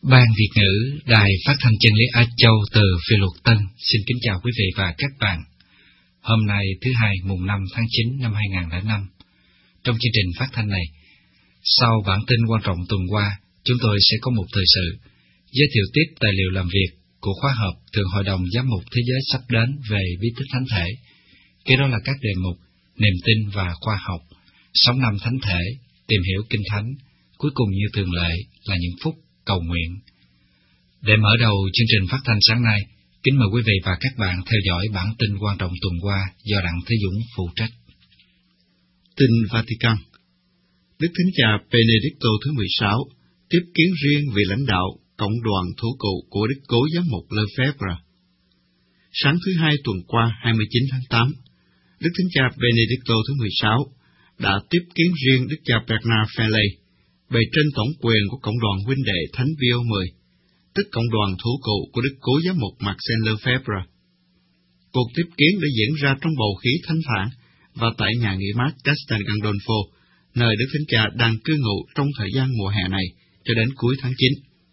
Ban Việt ngữ Đài Phát thanh Chân lý Á Châu từ Phiên Luật Tân xin kính chào quý vị và các bạn. Hôm nay thứ Hai mùng 5 tháng 9 năm 2005. Trong chương trình phát thanh này, sau bản tin quan trọng tuần qua, chúng tôi sẽ có một thời sự giới thiệu tiếp tài liệu làm việc của khóa học Thượng Hội đồng Giám mục Thế giới sắp đến về bí tích thánh thể. Kế đó là các đề mục niềm tin và khoa học, sống năm thánh thể, tìm hiểu kinh thánh. Cuối cùng như thường lệ là những phút cầu nguyện. Để mở đầu chương trình phát thanh sáng nay, kính mời quý vị và các bạn theo dõi bản tin quan trọng tuần qua do Đặng Thế Dũng phụ trách. Tin Vatican. Đức Thánh Cha Benedicto thứ 16 tiếp kiến riêng vị lãnh đạo cộng đoàn thủ cụ của Đức Cố Giám mục Lefebvre. Sáng thứ Hai tuần qua 29 tháng 8, Đức Thánh Cha Benedicto thứ 16 đã tiếp kiến riêng Đức cha Bernard Felley, bề trên tổng quyền của Cộng đoàn huynh đệ Thánh Pio X, tức Cộng đoàn thủ cụ của Đức Cố Giám mục Marcel Lefebvre. Cuộc tiếp kiến đã diễn ra trong bầu khí thanh thản và tại nhà nghỉ mát Castel Gandolfo, nơi Đức Thánh Cha đang cư ngụ trong thời gian mùa hè này cho đến cuối tháng 9.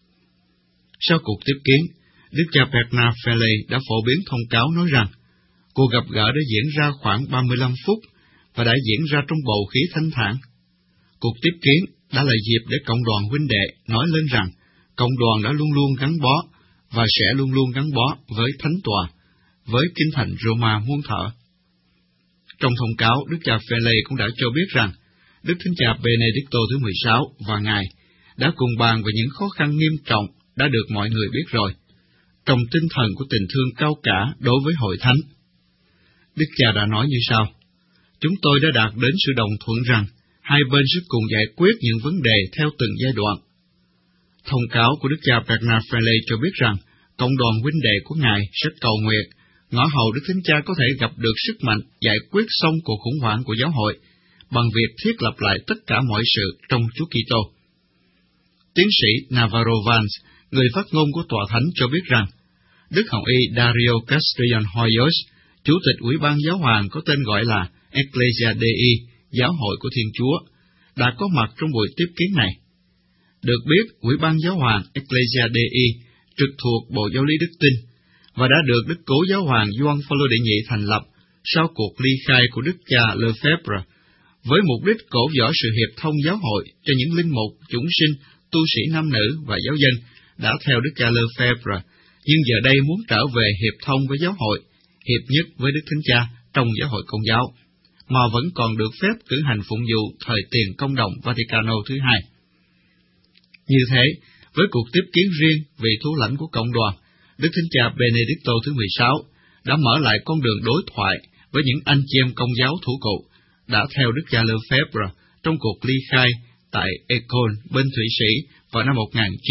Sau cuộc tiếp kiến, Đức cha Bernard Felley đã phổ biến thông cáo nói rằng cuộc gặp gỡ đã diễn ra khoảng 35 phút và đã diễn ra trong bầu khí thanh thản. Cuộc tiếp kiến đã là dịp để cộng đoàn huynh đệ nói lên rằng cộng đoàn đã luôn luôn gắn bó và sẽ luôn luôn gắn bó với Thánh Tòa, với Kinh Thành Roma muôn thuở. Trong thông cáo, Đức cha Felley cũng đã cho biết rằng Đức Thánh Cha Benedicto thứ 16 và Ngài đã cùng bàn về những khó khăn nghiêm trọng đã được mọi người biết rồi, trong tinh thần của tình thương cao cả đối với Hội Thánh. Đức cha đã nói như sau: chúng tôi đã đạt đến sự đồng thuận rằng hai bên sẽ cùng giải quyết những vấn đề theo từng giai đoạn. Thông cáo của Đức cha Bernard Felley cho biết rằng cộng đoàn huynh đệ của Ngài sẽ cầu nguyện ngõ hầu Đức Thánh Cha có thể gặp được sức mạnh giải quyết xong cuộc khủng hoảng của giáo hội bằng việc thiết lập lại tất cả mọi sự trong Chúa Kitô. Tiến sĩ Navarro Valls, người phát ngôn của Tòa Thánh cho biết rằng Đức Hồng y Dario Castellan Hoyos, Chủ tịch Ủy ban Giáo hoàng có tên gọi là Ecclesia Dei, Giáo hội của Thiên Chúa, đã có mặt trong buổi tiếp kiến này. Được biết, Ủy ban Giáo hoàng Ecclesia Dei trực thuộc Bộ Giáo lý Đức Tin và đã được Đức Cố Giáo hoàng Gioan Phaolô đệ nhị thành lập sau cuộc ly khai của Đức cha Lefebvre, với mục đích cổ võ sự hiệp thông giáo hội cho những linh mục, chúng sinh, tu sĩ nam nữ và giáo dân đã theo Đức cha Lefebvre, nhưng giờ đây muốn trở về hiệp thông với giáo hội, hiệp nhất với Đức Thánh Cha trong giáo hội Công giáo, mà vẫn còn được phép cử hành phụng vụ thời tiền công đồng Vaticano thứ hai. Như thế, với cuộc tiếp kiến riêng vị thủ lãnh của cộng đoàn, Đức Thánh Cha Benedicto thứ 16 đã mở lại con đường đối thoại với những anh chị em công giáo thủ cụ đã theo Đức cha Lefebvre trong cuộc ly khai tại École bên Thụy Sĩ vào năm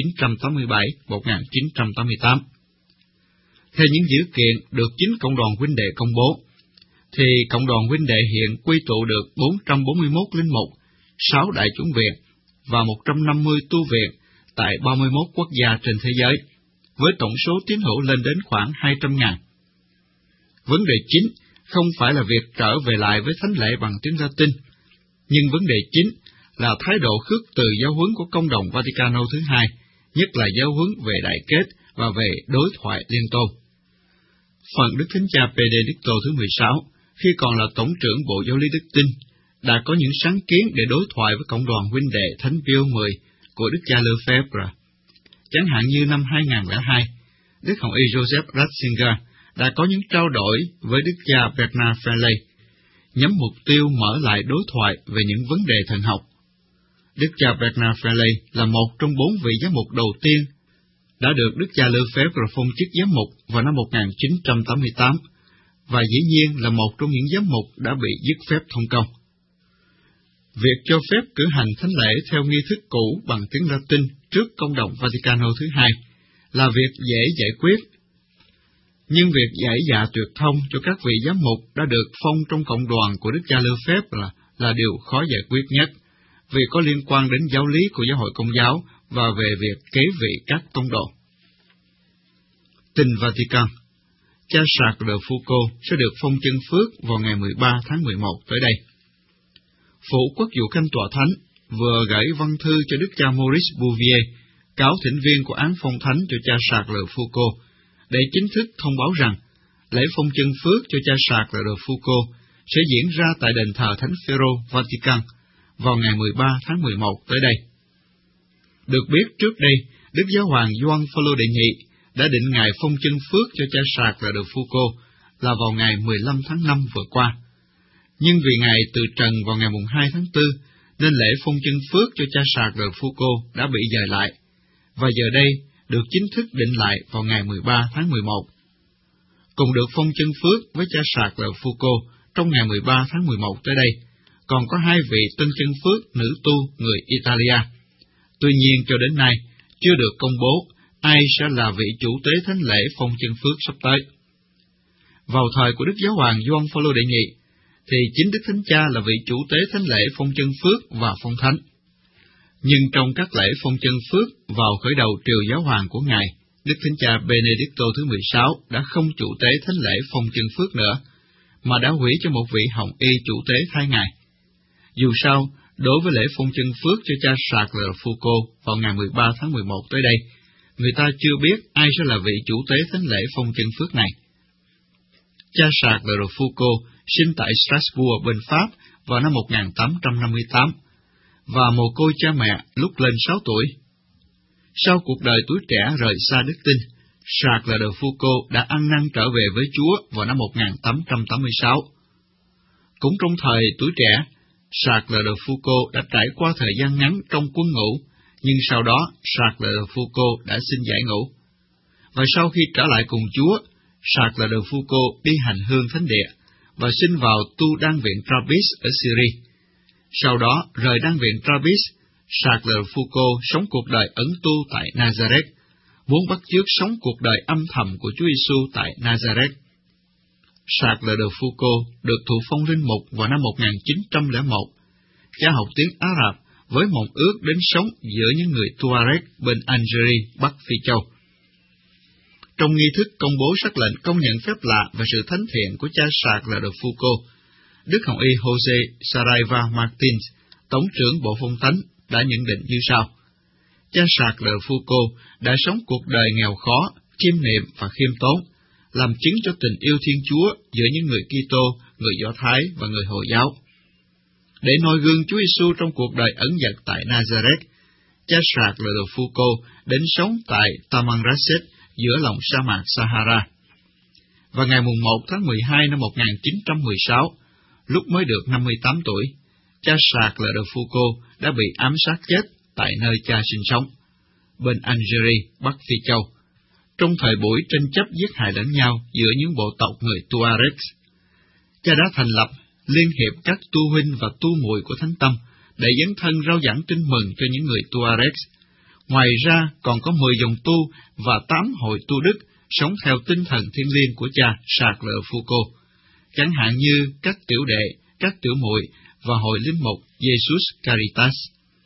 1987-1988. Theo những dữ kiện được chính cộng đoàn huynh đệ công bố, thì cộng đoàn huynh đệ hiện quy tụ được 441 linh mục, 6 đại chủng viện và 150 tu viện tại 31 quốc gia trên thế giới, với tổng số tín hữu lên đến khoảng 200.000. Vấn đề chính không phải là việc trở về lại với thánh lễ bằng tiếng Latin, nhưng vấn đề chính là thái độ khước từ giáo huấn của công đồng Vaticano thứ hai, nhất là giáo huấn về đại kết và về đối thoại liên tôn. Phần Đức Thánh Cha Benedicto thứ 16, khi còn là Tổng trưởng Bộ Giáo lý Đức Tin, đã có những sáng kiến để đối thoại với cộng đoàn huynh đệ Thánh Pio X của Đức cha Lefebvre. Chẳng hạn như năm 2002, Đức Hồng y Joseph Ratzinger đã có những trao đổi với Đức cha Bernard Felley, nhắm mục tiêu mở lại đối thoại về những vấn đề thần học. Đức cha Bernard Felley là một trong 4 vị giám mục đầu tiên đã được Đức cha Lefebvre phong chức giám mục vào năm 1988, và dĩ nhiên là một trong những giám mục đã bị dứt phép thông công. Việc cho phép cử hành thánh lễ theo nghi thức cũ bằng tiếng Latin trước công đồng Vaticano thứ hai là việc dễ giải quyết, nhưng việc giải dạ tuyệt thông cho các vị giám mục đã được phong trong cộng đoàn của Đức cha Lefebvre là điều khó giải quyết nhất, vì có liên quan đến giáo lý của giáo hội Công giáo và về việc kế vị các tông đồ. Tin Vatican. Cha Charles de Foucauld sẽ được phong chân phước vào ngày 13 tháng 11 tới đây. Phủ Quốc vụ Khanh Tòa Thánh vừa gửi văn thư cho Đức cha Maurice Bouvier, cáo thỉnh viên của án phong thánh cho cha Charles de Foucauld, để chính thức thông báo rằng lễ phong chân phước cho cha Charles de Foucauld sẽ diễn ra tại đền thờ Thánh Phêrô, Vatican, vào ngày 13 tháng 11 tới đây. Được biết trước đây, Đức Giáo hoàng Gioan Phaolô đệ nhị đã định ngày phong chân phước cho cha Charles de Foucauld là vào ngày 15 tháng 5 vừa qua. Nhưng vì Ngài từ trần vào ngày 2 tháng 4, nên lễ phong chân phước cho cha Charles de Foucauld đã bị dời lại, và giờ đây được chính thức định lại vào ngày 13 tháng 11. Cùng được phong chân phước với cha Charles de Foucauld trong ngày 13 tháng 11 tới đây, còn có 2 vị tân chân phước nữ tu người Italia. Tuy nhiên cho đến nay, chưa được công bố ai sẽ là vị chủ tế thánh lễ phong chân phước sắp tới. Vào thời của Đức Giáo hoàng Gioan Phaolô đệ nhị, thì chính Đức Thánh Cha là vị chủ tế thánh lễ phong chân phước và phong thánh. Nhưng trong các lễ phong chân phước vào khởi đầu triều giáo hoàng của Ngài, Đức Thánh Cha Benedicto thứ 16 đã không chủ tế thánh lễ phong chân phước nữa, mà đã hủy cho một vị hồng y chủ tế thay Ngài. Dù sao, đối với lễ phong chân phước cho cha Charles de Foucauld vào ngày 13 tháng 11 tới đây, người ta chưa biết ai sẽ là vị chủ tế thánh lễ phong chân phước này. Cha Charles de Foucauld sinh tại Strasbourg bên Pháp vào năm 1858, và mồ côi cha mẹ lúc lên 6 tuổi. Sau cuộc đời tuổi trẻ rời xa đức tin, Charles de Foucauld đã ăn năn trở về với Chúa vào năm 1886. Cũng trong thời tuổi trẻ, Charles de Foucauld đã trải qua thời gian ngắn trong quân ngũ, nhưng sau đó Charles de Foucauld đã xin giải ngũ. Và sau khi trở lại cùng Chúa, Charles de Foucauld đi hành hương thánh địa và xin vào tu đan viện Trappist ở Syria. Sau đó rời đan viện Trappist, Charles de Foucauld sống cuộc đời ẩn tu tại Nazareth, muốn bắt chước sống cuộc đời âm thầm của Chúa Giêsu tại Nazareth. Charles de Foucauld được thụ phong linh mục vào năm 1901, cha học tiếng Ả Rập với mộng ước đến sống giữa những người Tuareg bên Algeria, Bắc Phi Châu. Trong nghi thức công bố sắc lệnh công nhận phép lạ và sự thánh thiện của cha Charles de Foucauld, Đức Hồng y Jose Saraiva Martins, Tổng trưởng Bộ Phong Thánh, đã nhận định như sau: cha Charles de Foucauld đã sống cuộc đời nghèo khó, chiêm niệm và khiêm tốn, làm chứng cho tình yêu Thiên Chúa giữa những người Kitô, người Do Thái và người Hồi giáo. Để noi gương Chúa Giêsu trong cuộc đời ẩn dật tại Nazareth, cha Charles de Foucauld đến sống tại Tamanrasset giữa lòng sa mạc Sahara. Và ngày 1 tháng 12 năm 1916, lúc mới được 58 tuổi, cha Charles de Foucauld đã bị ám sát chết tại nơi cha sinh sống, bên Algeria, Bắc Phi Châu, trong thời buổi tranh chấp giết hại lẫn nhau giữa những bộ tộc người Tuareg. Cha đã thành lập Liên hiệp các tu huynh và tu muội của Thánh Tâm để dấn thân rao giảng tin mừng cho những người Tuareg. Ngoài ra còn có 10 dòng tu và 8 hội tu đức sống theo tinh thần thiêng liêng của cha Charles de Foucauld, chẳng hạn như các tiểu đệ, các tiểu muội và hội linh mục Jesus Caritas.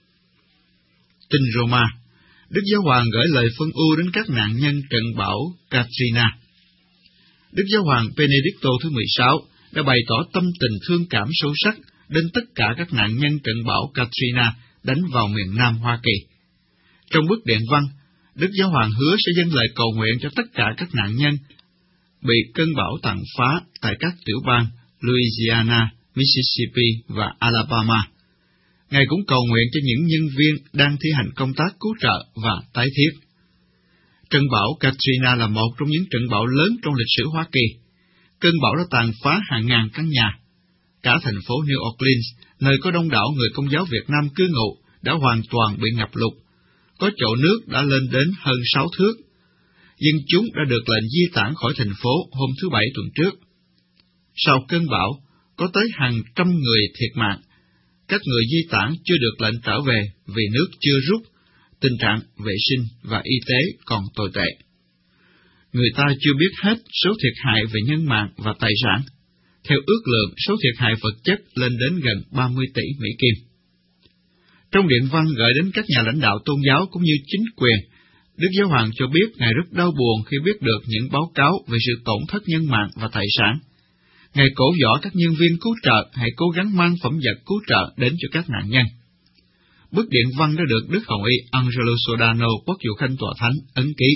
Tin Roma, Đức Giáo hoàng gửi lời phân ưu đến các nạn nhân trận bão Katrina. Đức Giáo hoàng Benedicto thứ 16 đã bày tỏ tâm tình thương cảm sâu sắc đến tất cả các nạn nhân trận bão Katrina đánh vào miền Nam Hoa Kỳ. Trong bức điện văn, Đức Giáo hoàng hứa sẽ dâng lời cầu nguyện cho tất cả các nạn nhân bị cơn bão tàn phá tại các tiểu bang Louisiana, Mississippi và Alabama. Ngài cũng cầu nguyện cho những nhân viên đang thi hành công tác cứu trợ và tái thiết. Trận bão Katrina là một trong những trận bão lớn trong lịch sử Hoa Kỳ. Cơn bão đã tàn phá hàng ngàn căn nhà. Cả thành phố New Orleans, nơi có đông đảo người Công giáo Việt Nam cư ngụ, đã hoàn toàn bị ngập lụt. Có chỗ nước đã lên đến hơn 6 thước. Dân chúng đã được lệnh di tản khỏi thành phố hôm thứ Bảy tuần trước. Sau cơn bão, có tới hàng trăm người thiệt mạng. Các người di tản chưa được lệnh trở về vì nước chưa rút, tình trạng vệ sinh và y tế còn tồi tệ. Người ta chưa biết hết số thiệt hại về nhân mạng và tài sản. Theo ước lượng, số thiệt hại vật chất lên đến gần 30 tỷ Mỹ Kim. Trong điện văn gửi đến các nhà lãnh đạo tôn giáo cũng như chính quyền, Đức Giáo hoàng cho biết Ngài rất đau buồn khi biết được những báo cáo về sự tổn thất nhân mạng và tài sản. Ngài cổ võ các nhân viên cứu trợ hãy cố gắng mang phẩm vật cứu trợ đến cho các nạn nhân. Bức điện văn đã được Đức Hồng Y Angelo Sodano, quốc vụ khanh tòa thánh, ấn ký.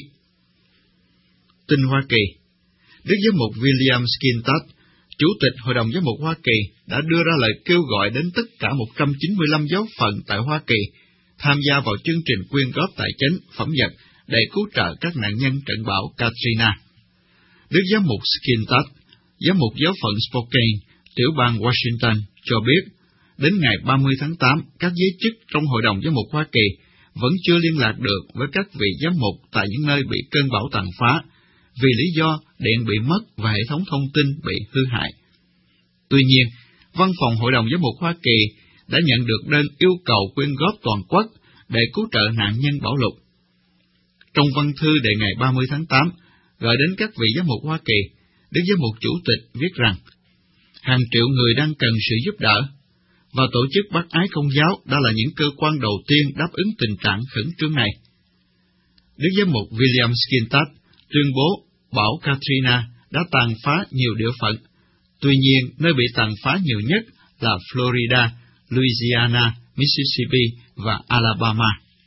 Tin Hoa Kỳ. Đức Giám mục William Skintat, Chủ tịch Hội đồng Giám mục Hoa Kỳ, đã đưa ra lời kêu gọi đến tất cả 195 giáo phận tại Hoa Kỳ tham gia vào chương trình quyên góp tài chính, phẩm vật để cứu trợ các nạn nhân trận bão Katrina. Đức Giám mục Skintat, Giám mục giáo phận Spokane, tiểu bang Washington, cho biết, đến ngày 30 tháng 8, các giới chức trong Hội đồng Giám mục Hoa Kỳ vẫn chưa liên lạc được với các vị giám mục tại những nơi bị cơn bão tàn phá, vì lý do điện bị mất và hệ thống thông tin bị hư hại. Tuy nhiên, Văn phòng Hội đồng Giám mục Hoa Kỳ đã nhận được đơn yêu cầu quyên góp toàn quốc để cứu trợ nạn nhân bão lụt. Trong văn thư đề ngày 30 tháng 8, gửi đến các vị giám mục Hoa Kỳ, Đức Giám mục Chủ tịch viết rằng, hàng triệu người đang cần sự giúp đỡ, và tổ chức bác ái công giáo đã là những cơ quan đầu tiên đáp ứng tình trạng khẩn trương này. Đức Giám mục William Skintat tuyên bố bão Katrina đã tàn phá nhiều địa phận, tuy nhiên nơi bị tàn phá nhiều nhất là Florida, Louisiana, Mississippi và Alabama.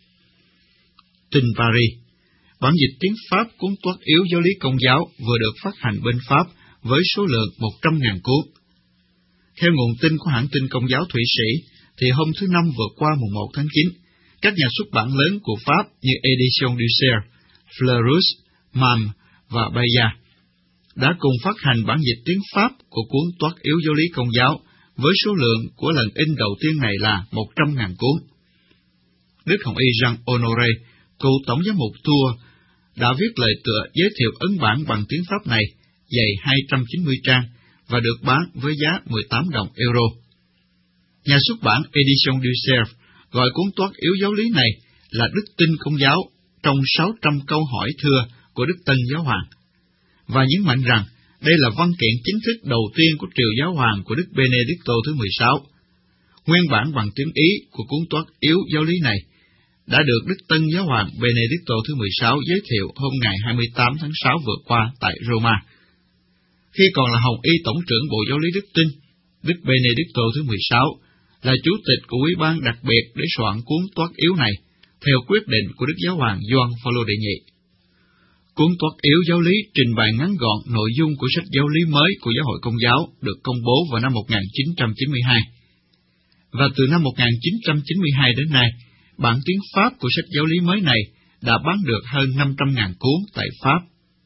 Tin Paris. Bản dịch tiếng Pháp cuốn Toát yếu giáo lý Công giáo vừa được phát hành bên Pháp với số lượng 100.000 cuốn. Theo nguồn tin của hãng tin Công giáo Thụy Sĩ, thì hôm thứ Năm vừa qua mùng 1 tháng 9, các nhà xuất bản lớn của Pháp như Edition du Cerf, Fleurus, Mam và Bayard đã cùng phát hành bản dịch tiếng Pháp của cuốn Toát yếu giáo lý Công giáo với số lượng của lần in đầu tiên này là 100.000 cuốn. Đức Hồng Y Jean Honoré, cựu tổng giám mục Tours, đã viết lời tựa giới thiệu ấn bản bằng tiếng Pháp này, dày 290 trang, và được bán với giá 18 đồng euro. Nhà xuất bản Edition du Cerf gọi cuốn Toát yếu giáo lý này là Đức tin Công giáo trong 600 câu hỏi thưa của Đức Tân Giáo Hoàng, và nhấn mạnh rằng đây là văn kiện chính thức đầu tiên của triều giáo hoàng của Đức Benedicto thứ 16. Nguyên bản bằng tiếng Ý của cuốn Toát yếu giáo lý này đã được Đức Tân Giáo hoàng Benedicto thứ 16 giới thiệu hôm ngày 28 tháng 6 vừa qua tại Roma. Khi còn là Hồng Y Tổng trưởng Bộ Giáo lý Đức Tin, Đức Benedicto thứ 16 là chủ tịch của Ủy ban đặc biệt để soạn cuốn Toát yếu này, theo quyết định của Đức Giáo hoàng Gioan Phaolô đệ nhị. Cuốn Toát yếu giáo lý trình bày ngắn gọn nội dung của sách giáo lý mới của Giáo hội Công giáo được công bố vào năm 1992. Và từ năm 1992 đến nay, bản tiếng Pháp của sách giáo lý mới này đã bán được hơn 500.000 cuốn tại Pháp.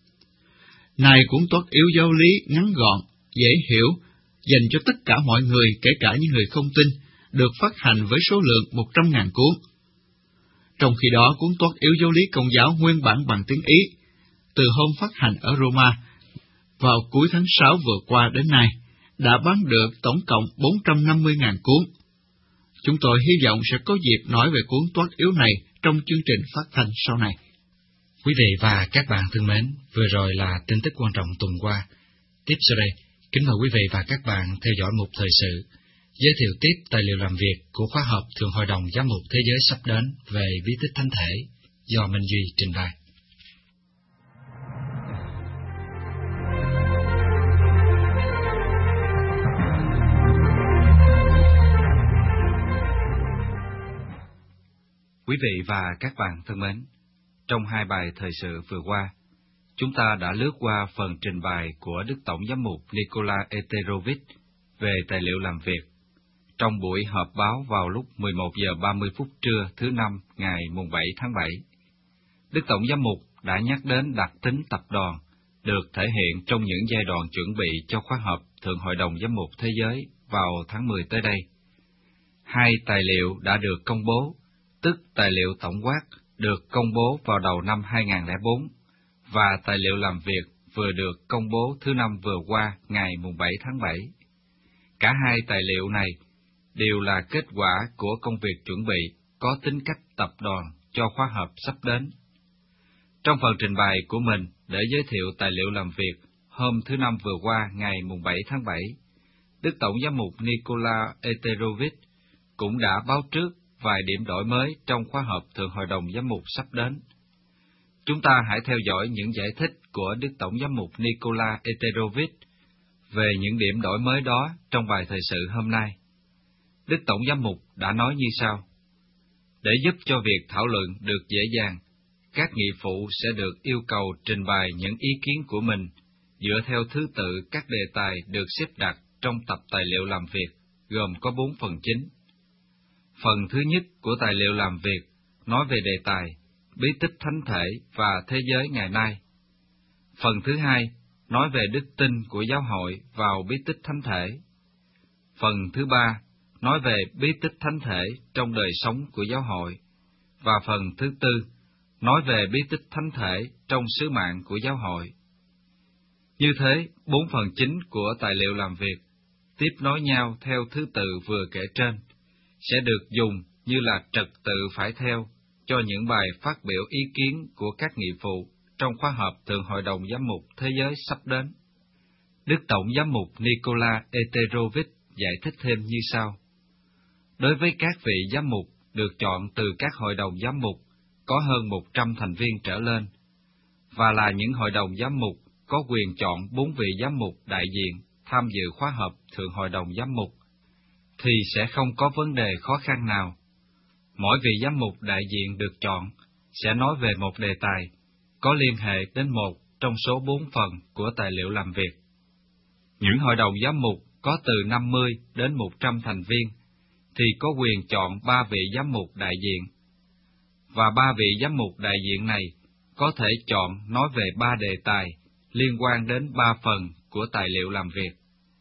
Này cuốn Toát yếu giáo lý ngắn gọn, dễ hiểu, dành cho tất cả mọi người, kể cả những người không tin, được phát hành với số lượng 100.000 cuốn. Trong khi đó, cuốn Toát yếu giáo lý Công giáo nguyên bản bằng tiếng Ý, từ hôm phát hành ở Roma, vào cuối tháng 6 vừa qua đến nay, đã bán được tổng cộng 450.000 cuốn. Chúng tôi hy vọng sẽ có dịp nói về cuốn Toát yếu này trong chương trình phát thanh sau này. Quý vị và các bạn thân mến, vừa rồi là tin tức quan trọng tuần qua. Tiếp sau đây, kính mời quý vị và các bạn theo dõi mục thời sự, giới thiệu tiếp tài liệu làm việc của khóa học Thượng Hội đồng Giám mục Thế giới sắp đến về bí tích thánh thể do Minh Duy trình bày. Quý vị và các bạn thân mến, trong hai bài thời sự vừa qua, chúng ta đã lướt qua phần trình bày của Đức Tổng Giám mục Nikola Eterovich về tài liệu làm việc trong buổi họp báo vào lúc 11 giờ 30 phút trưa thứ Năm ngày mùng 7 tháng 7. Đức Tổng Giám mục đã nhắc đến đặc tính tập đoàn được thể hiện trong những giai đoạn chuẩn bị cho khóa họp Thượng Hội đồng Giám mục Thế giới vào tháng 10 tới đây. Hai tài liệu đã được công bố, tức tài liệu tổng quát được công bố vào đầu năm 2004 và tài liệu làm việc vừa được công bố thứ Năm vừa qua ngày mùng 7 tháng 7. Cả hai tài liệu này đều là kết quả của công việc chuẩn bị có tính cách tập đoàn cho khóa họp sắp đến. Trong phần trình bày của mình để giới thiệu tài liệu làm việc hôm thứ Năm vừa qua ngày mùng 7 tháng 7, Đức Tổng Giám mục Nikola Eterovich cũng đã báo trước vài điểm đổi mới trong khóa họp Thượng Hội đồng Giám mục sắp đến. Chúng ta hãy theo dõi những giải thích của Đức Tổng Giám mục Nikola Eterovich về những điểm đổi mới đó trong bài thời sự hôm nay. Đức Tổng Giám mục đã nói như sau: Để giúp cho việc thảo luận được dễ dàng, các nghị phụ sẽ được yêu cầu trình bày những ý kiến của mình dựa theo thứ tự các đề tài được xếp đặt trong tập tài liệu làm việc, gồm có 4 phần chính. Phần thứ nhất của tài liệu làm việc nói về đề tài bí tích thánh thể và thế giới ngày nay. Phần thứ hai nói về đức tin của giáo hội vào bí tích thánh thể. Phần thứ ba nói về bí tích thánh thể trong đời sống của giáo hội. Và phần thứ tư nói về bí tích thánh thể trong sứ mạng của giáo hội. Như thế, 4 phần chính của tài liệu làm việc, tiếp nối nhau theo thứ tự vừa kể trên, sẽ được dùng như là trật tự phải theo cho những bài phát biểu ý kiến của các nghị phụ trong khóa họp Thượng Hội đồng Giám mục Thế giới sắp đến. Đức Tổng Giám mục Nikola Eterovich giải thích thêm như sau. Đối với các vị giám mục được chọn từ các hội đồng giám mục có hơn 100 thành viên trở lên, và là những hội đồng giám mục có quyền chọn 4 vị giám mục đại diện tham dự khóa họp Thượng Hội đồng Giám mục, thì sẽ không có vấn đề khó khăn nào. Mỗi vị giám mục đại diện được chọn sẽ nói về một đề tài có liên hệ đến một trong số 4 phần của tài liệu làm việc. Những hội đồng giám mục có từ 50 đến 100 thành viên thì có quyền chọn 3 vị giám mục đại diện, và 3 vị giám mục đại diện này có thể chọn nói về 3 đề tài liên quan đến 3 phần của tài liệu làm việc.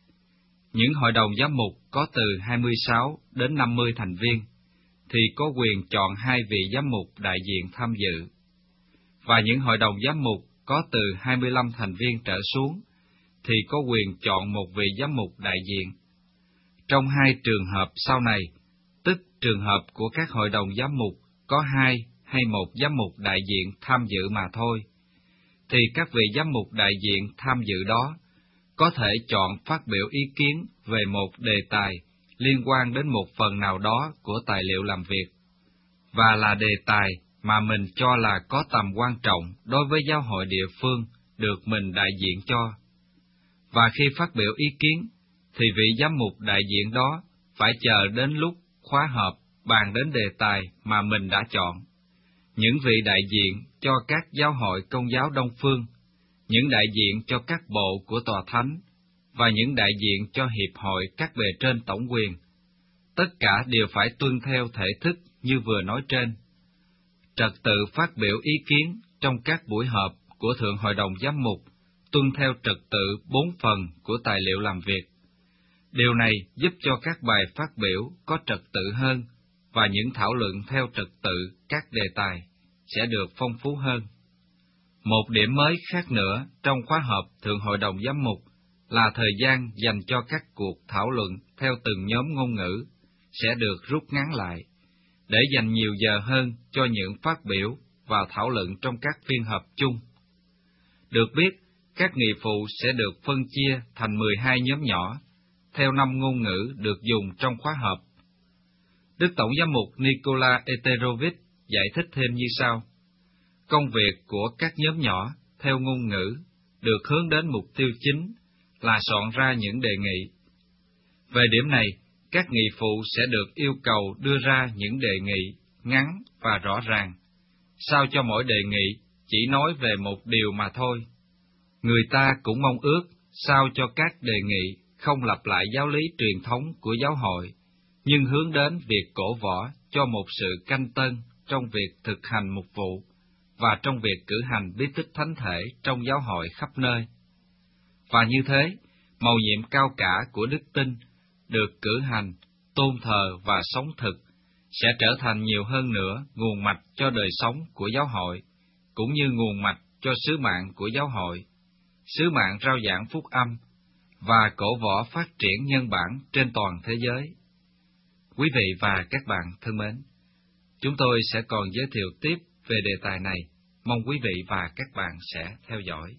Những hội đồng giám mục có từ 26 đến 50 thành viên thì có quyền chọn 2 vị giám mục đại diện tham dự, và những hội đồng giám mục có từ 25 thành viên trở xuống thì có quyền chọn 1 vị giám mục đại diện. Trong 2 trường hợp sau này, tức trường hợp của các hội đồng giám mục có 2 hay 1 giám mục đại diện tham dự mà thôi, thì các vị giám mục đại diện tham dự đó có thể chọn phát biểu ý kiến về một đề tài liên quan đến một phần nào đó của tài liệu làm việc, và là đề tài mà mình cho là có tầm quan trọng đối với giáo hội địa phương được mình đại diện cho. Và khi phát biểu ý kiến, thì vị giám mục đại diện đó phải chờ đến lúc khóa họp bàn đến đề tài mà mình đã chọn. Những vị đại diện cho các giáo hội Công giáo Đông Phương, những đại diện cho các bộ của Tòa Thánh, và những đại diện cho Hiệp hội các bề trên tổng quyền, tất cả đều phải tuân theo thể thức như vừa nói trên. Trật tự phát biểu ý kiến trong các buổi họp của Thượng Hội đồng Giám mục tuân theo trật tự 4 phần của tài liệu làm việc. Điều này giúp cho các bài phát biểu có trật tự hơn, và những thảo luận theo trật tự các đề tài sẽ được phong phú hơn. Một điểm mới khác nữa trong khóa họp Thượng Hội đồng Giám mục là thời gian dành cho các cuộc thảo luận theo từng nhóm ngôn ngữ sẽ được rút ngắn lại, để dành nhiều giờ hơn cho những phát biểu và thảo luận trong các phiên họp chung. Được biết, các nghị phụ sẽ được phân chia thành 12 nhóm nhỏ, theo 5 ngôn ngữ được dùng trong khóa họp. Đức Tổng Giám mục Nikola Eterovich giải thích thêm như sau. Công việc của các nhóm nhỏ theo ngôn ngữ được hướng đến mục tiêu chính là soạn ra những đề nghị. Về điểm này, các nghị phụ sẽ được yêu cầu đưa ra những đề nghị ngắn và rõ ràng, sao cho mỗi đề nghị chỉ nói về một điều mà thôi. Người ta cũng mong ước sao cho các đề nghị không lặp lại giáo lý truyền thống của giáo hội, nhưng hướng đến việc cổ võ cho một sự canh tân trong việc thực hành mục vụ và trong việc cử hành bí tích thánh thể trong giáo hội khắp nơi. Và như thế, mầu nhiệm cao cả của đức tin được cử hành, tôn thờ và sống thực sẽ trở thành nhiều hơn nữa nguồn mạch cho đời sống của giáo hội, cũng như nguồn mạch cho sứ mạng của giáo hội, sứ mạng rao giảng phúc âm và cổ võ phát triển nhân bản trên toàn thế giới. Quý vị và các bạn thân mến, chúng tôi sẽ còn giới thiệu tiếp về đề tài này, mong quý vị và các bạn sẽ theo dõi.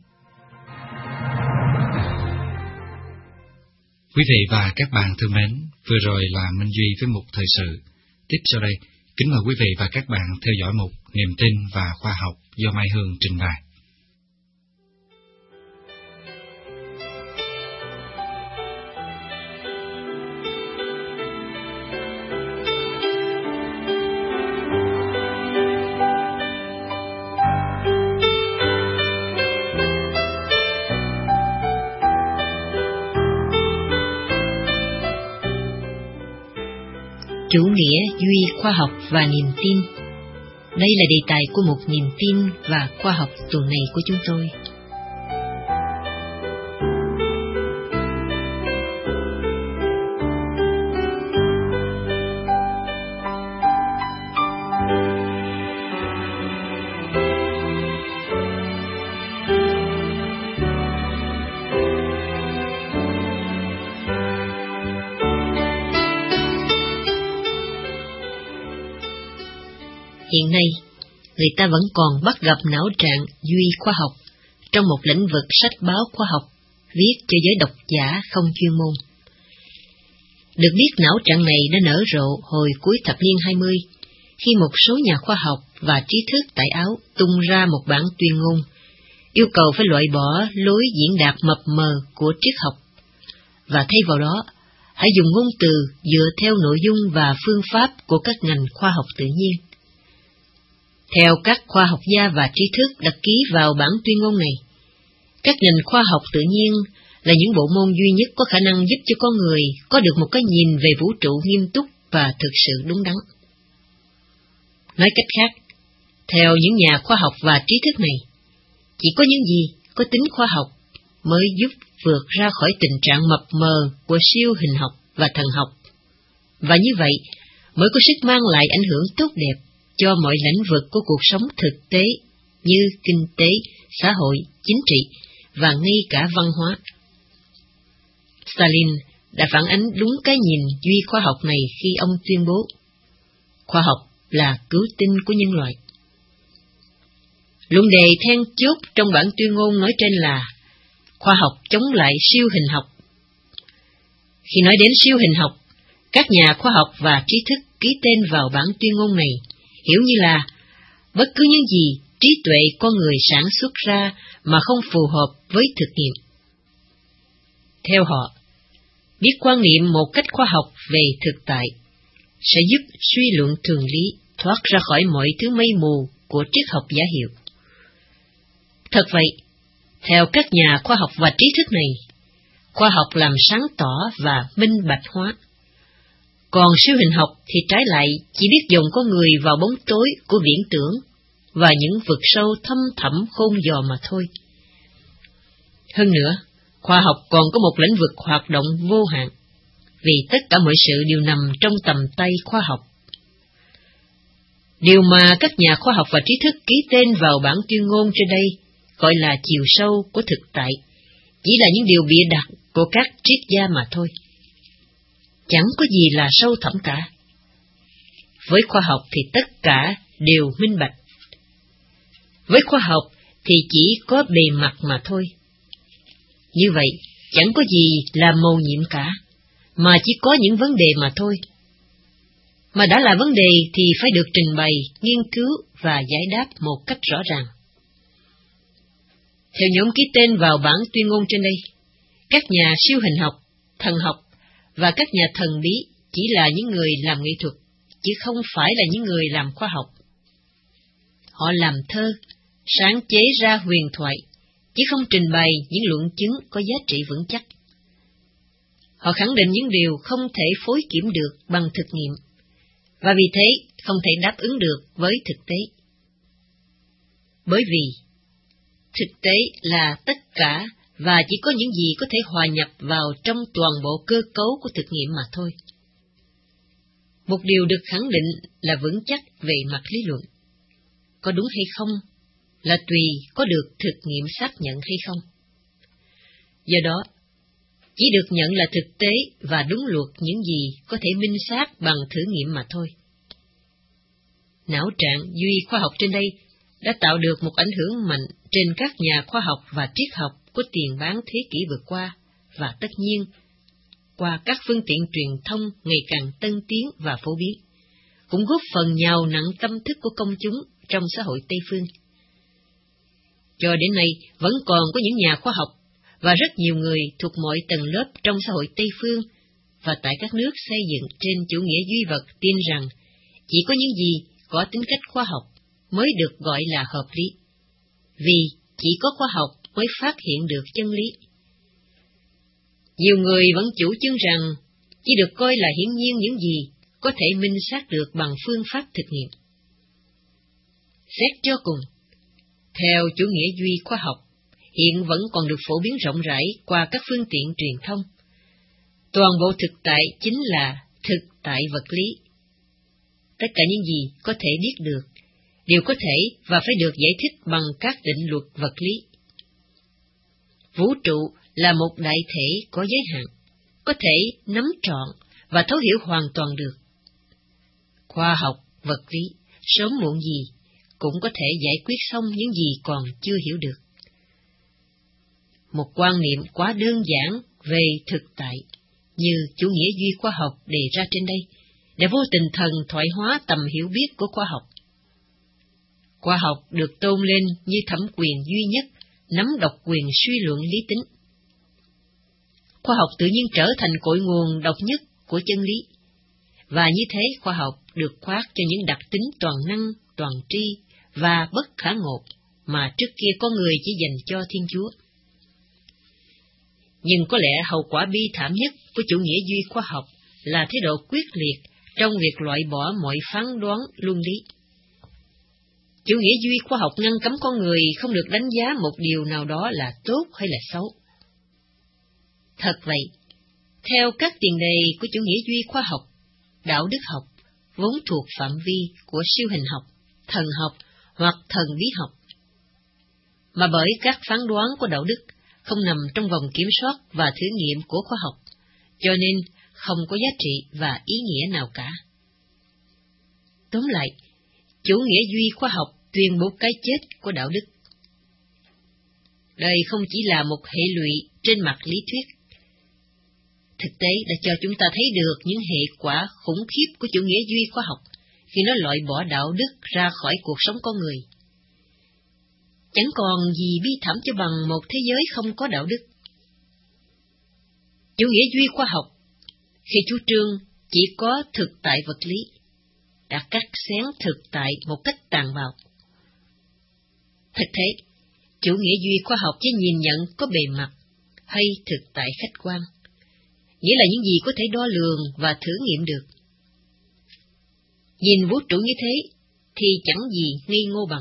Quý vị và các bạn thân mến, vừa rồi là Minh Duy với mục thời sự. Tiếp sau đây, kính mời quý vị và các bạn theo dõi mục Niềm tin và khoa học do Mai Hương trình bày. Chủ nghĩa duy khoa học và niềm tin. Đây là đề tài của một niềm tin và khoa học tuần này của chúng tôi. Hiện nay, người ta vẫn còn bắt gặp não trạng duy khoa học trong một lĩnh vực sách báo khoa học viết cho giới độc giả không chuyên môn. Được biết não trạng này đã nở rộ hồi cuối thập niên 20, khi một số nhà khoa học và trí thức tại Áo tung ra một bản tuyên ngôn, yêu cầu phải loại bỏ lối diễn đạt mập mờ của triết học, và thay vào đó, hãy dùng ngôn từ dựa theo nội dung và phương pháp của các ngành khoa học tự nhiên. Theo các khoa học gia và trí thức đã ký vào bản tuyên ngôn này, các ngành khoa học tự nhiên là những bộ môn duy nhất có khả năng giúp cho con người có được một cái nhìn về vũ trụ nghiêm túc và thực sự đúng đắn. Nói cách khác, theo những nhà khoa học và trí thức này, chỉ có những gì có tính khoa học mới giúp vượt ra khỏi tình trạng mập mờ của siêu hình học và thần học, và như vậy mới có sức mang lại ảnh hưởng tốt đẹp cho mọi lĩnh vực của cuộc sống thực tế như kinh tế, xã hội, chính trị và ngay cả văn hóa. Stalin đã phản ánh đúng cái nhìn duy khoa học này khi ông tuyên bố: khoa học là cứu tinh của nhân loại. Luận đề then chốt trong bản tuyên ngôn nói trên là khoa học chống lại siêu hình học. Khi nói đến siêu hình học, các nhà khoa học và trí thức ký tên vào bản tuyên ngôn này hiểu như là bất cứ những gì trí tuệ con người sản xuất ra mà không phù hợp với thực nghiệm. Theo họ, biết quan niệm một cách khoa học về thực tại sẽ giúp suy luận thường lý thoát ra khỏi mọi thứ mây mù của triết học giả hiệu. Thật vậy, theo các nhà khoa học và trí thức này, khoa học làm sáng tỏ và minh bạch hóa. Còn siêu hình học thì trái lại chỉ biết dồn con người vào bóng tối của viễn tưởng và những vực sâu thâm thẳm khôn dò mà thôi. Hơn nữa, khoa học còn có một lĩnh vực hoạt động vô hạn, vì tất cả mọi sự đều nằm trong tầm tay khoa học. Điều mà các nhà khoa học và trí thức ký tên vào bản tuyên ngôn trên đây gọi là chiều sâu của thực tại, chỉ là những điều bịa đặt của các triết gia mà thôi. Chẳng có gì là sâu thẳm cả. Với khoa học thì tất cả đều minh bạch. Với khoa học thì chỉ có bề mặt mà thôi. Như vậy, chẳng có gì là mầu nhiệm cả, mà chỉ có những vấn đề mà thôi. Mà đã là vấn đề thì phải được trình bày, nghiên cứu và giải đáp một cách rõ ràng. Theo nhóm ký tên vào bản tuyên ngôn trên đây, các nhà siêu hình học, thần học và các nhà thần bí chỉ là những người làm nghệ thuật, chứ không phải là những người làm khoa học. Họ làm thơ, sáng chế ra huyền thoại, chứ không trình bày những luận chứng có giá trị vững chắc. Họ khẳng định những điều không thể phối kiểm được bằng thực nghiệm, và vì thế không thể đáp ứng được với thực tế. Bởi vì thực tế là tất cả và chỉ có những gì có thể hòa nhập vào trong toàn bộ cơ cấu của thực nghiệm mà thôi. Một điều được khẳng định là vững chắc về mặt lý luận. Có đúng hay không là tùy có được thực nghiệm xác nhận hay không. Do đó, chỉ được nhận là thực tế và đúng luật những gì có thể minh xác bằng thử nghiệm mà thôi. Não trạng duy khoa học trên đây đã tạo được một ảnh hưởng mạnh trên các nhà khoa học và triết học của tiền bán thế kỷ vừa qua, và tất nhiên, qua các phương tiện truyền thông ngày càng tân tiến và phổ biến, cũng góp phần nhào nặn tâm thức của công chúng trong xã hội Tây phương. Cho đến nay, vẫn còn có những nhà khoa học và rất nhiều người thuộc mọi tầng lớp trong xã hội Tây phương và tại các nước xây dựng trên chủ nghĩa duy vật tin rằng chỉ có những gì có tính cách khoa học mới được gọi là hợp lý, vì chỉ có khoa học mới phát hiện được chân lý. Nhiều người vẫn chủ trương rằng chỉ được coi là hiển nhiên những gì có thể minh xác được bằng phương pháp thực nghiệm. Xét cho cùng, theo chủ nghĩa duy khoa học, hiện vẫn còn được phổ biến rộng rãi qua các phương tiện truyền thông. Toàn bộ thực tại chính là thực tại vật lý. Tất cả những gì có thể biết được, đều có thể và phải được giải thích bằng các định luật vật lý. Vũ trụ là một đại thể có giới hạn, có thể nắm trọn và thấu hiểu hoàn toàn được. Khoa học, vật lý, sớm muộn gì, cũng có thể giải quyết xong những gì còn chưa hiểu được. Một quan niệm quá đơn giản về thực tại, như chủ nghĩa duy khoa học đề ra trên đây, đã vô tình thần thoại hóa tầm hiểu biết của khoa học. Khoa học được tôn lên như thẩm quyền duy nhất, nắm độc quyền suy luận lý tính. Khoa học tự nhiên trở thành cội nguồn độc nhất của chân lý, và như thế khoa học được khoác cho những đặc tính toàn năng, toàn tri và bất khả ngột mà trước kia con người chỉ dành cho Thiên Chúa. Nhưng có lẽ hậu quả bi thảm nhất của chủ nghĩa duy khoa học là thái độ quyết liệt trong việc loại bỏ mọi phán đoán luân lý. Chủ nghĩa duy khoa học ngăn cấm con người không được đánh giá một điều nào đó là tốt hay là xấu. Thật vậy, theo các tiền đề của chủ nghĩa duy khoa học, đạo đức học vốn thuộc phạm vi của siêu hình học, thần học hoặc thần bí học. Mà bởi các phán đoán của đạo đức không nằm trong vòng kiểm soát và thử nghiệm của khoa học, cho nên không có giá trị và ý nghĩa nào cả. Tóm lại, chủ nghĩa duy khoa học tuyên bố cái chết của đạo đức. Đây không chỉ là một hệ lụy trên mặt lý thuyết. Thực tế đã cho chúng ta thấy được những hệ quả khủng khiếp của chủ nghĩa duy khoa học khi nó loại bỏ đạo đức ra khỏi cuộc sống con người. Chẳng còn gì bi thảm cho bằng một thế giới không có đạo đức. Chủ nghĩa duy khoa học, khi chủ trương chỉ có thực tại vật lý, đã cắt xén thực tại một cách tàn bạo. Thực thế, chủ nghĩa duy khoa học chỉ nhìn nhận có bề mặt hay thực tại khách quan, nghĩa là những gì có thể đo lường và thử nghiệm được. Nhìn vũ trụ như thế thì chẳng gì ngây ngô bằng.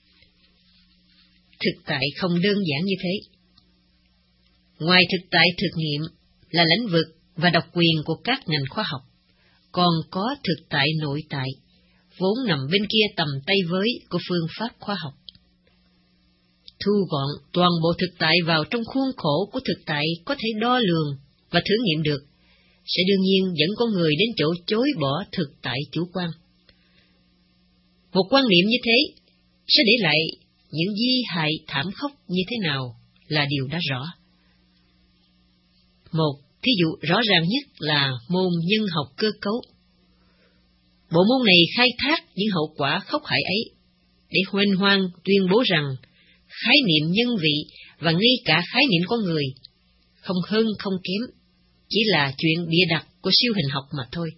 Thực tại không đơn giản như thế. Ngoài thực tại thực nghiệm là lĩnh vực và độc quyền của các ngành khoa học, còn có thực tại nội tại, vốn nằm bên kia tầm tay với của phương pháp khoa học. Thu gọn toàn bộ thực tại vào trong khuôn khổ của thực tại có thể đo lường và thử nghiệm được, sẽ đương nhiên dẫn con người đến chỗ chối bỏ thực tại chủ quan. Một quan niệm như thế sẽ để lại những di hại thảm khốc như thế nào là điều đã rõ. Một thí dụ rõ ràng nhất là môn nhân học cơ cấu. Bộ môn này khai thác những hậu quả khốc hại ấy, để huênh hoang tuyên bố rằng khái niệm nhân vị và ngay cả khái niệm con người không hơn không kém, chỉ là chuyện bịa đặt của siêu hình học mà thôi.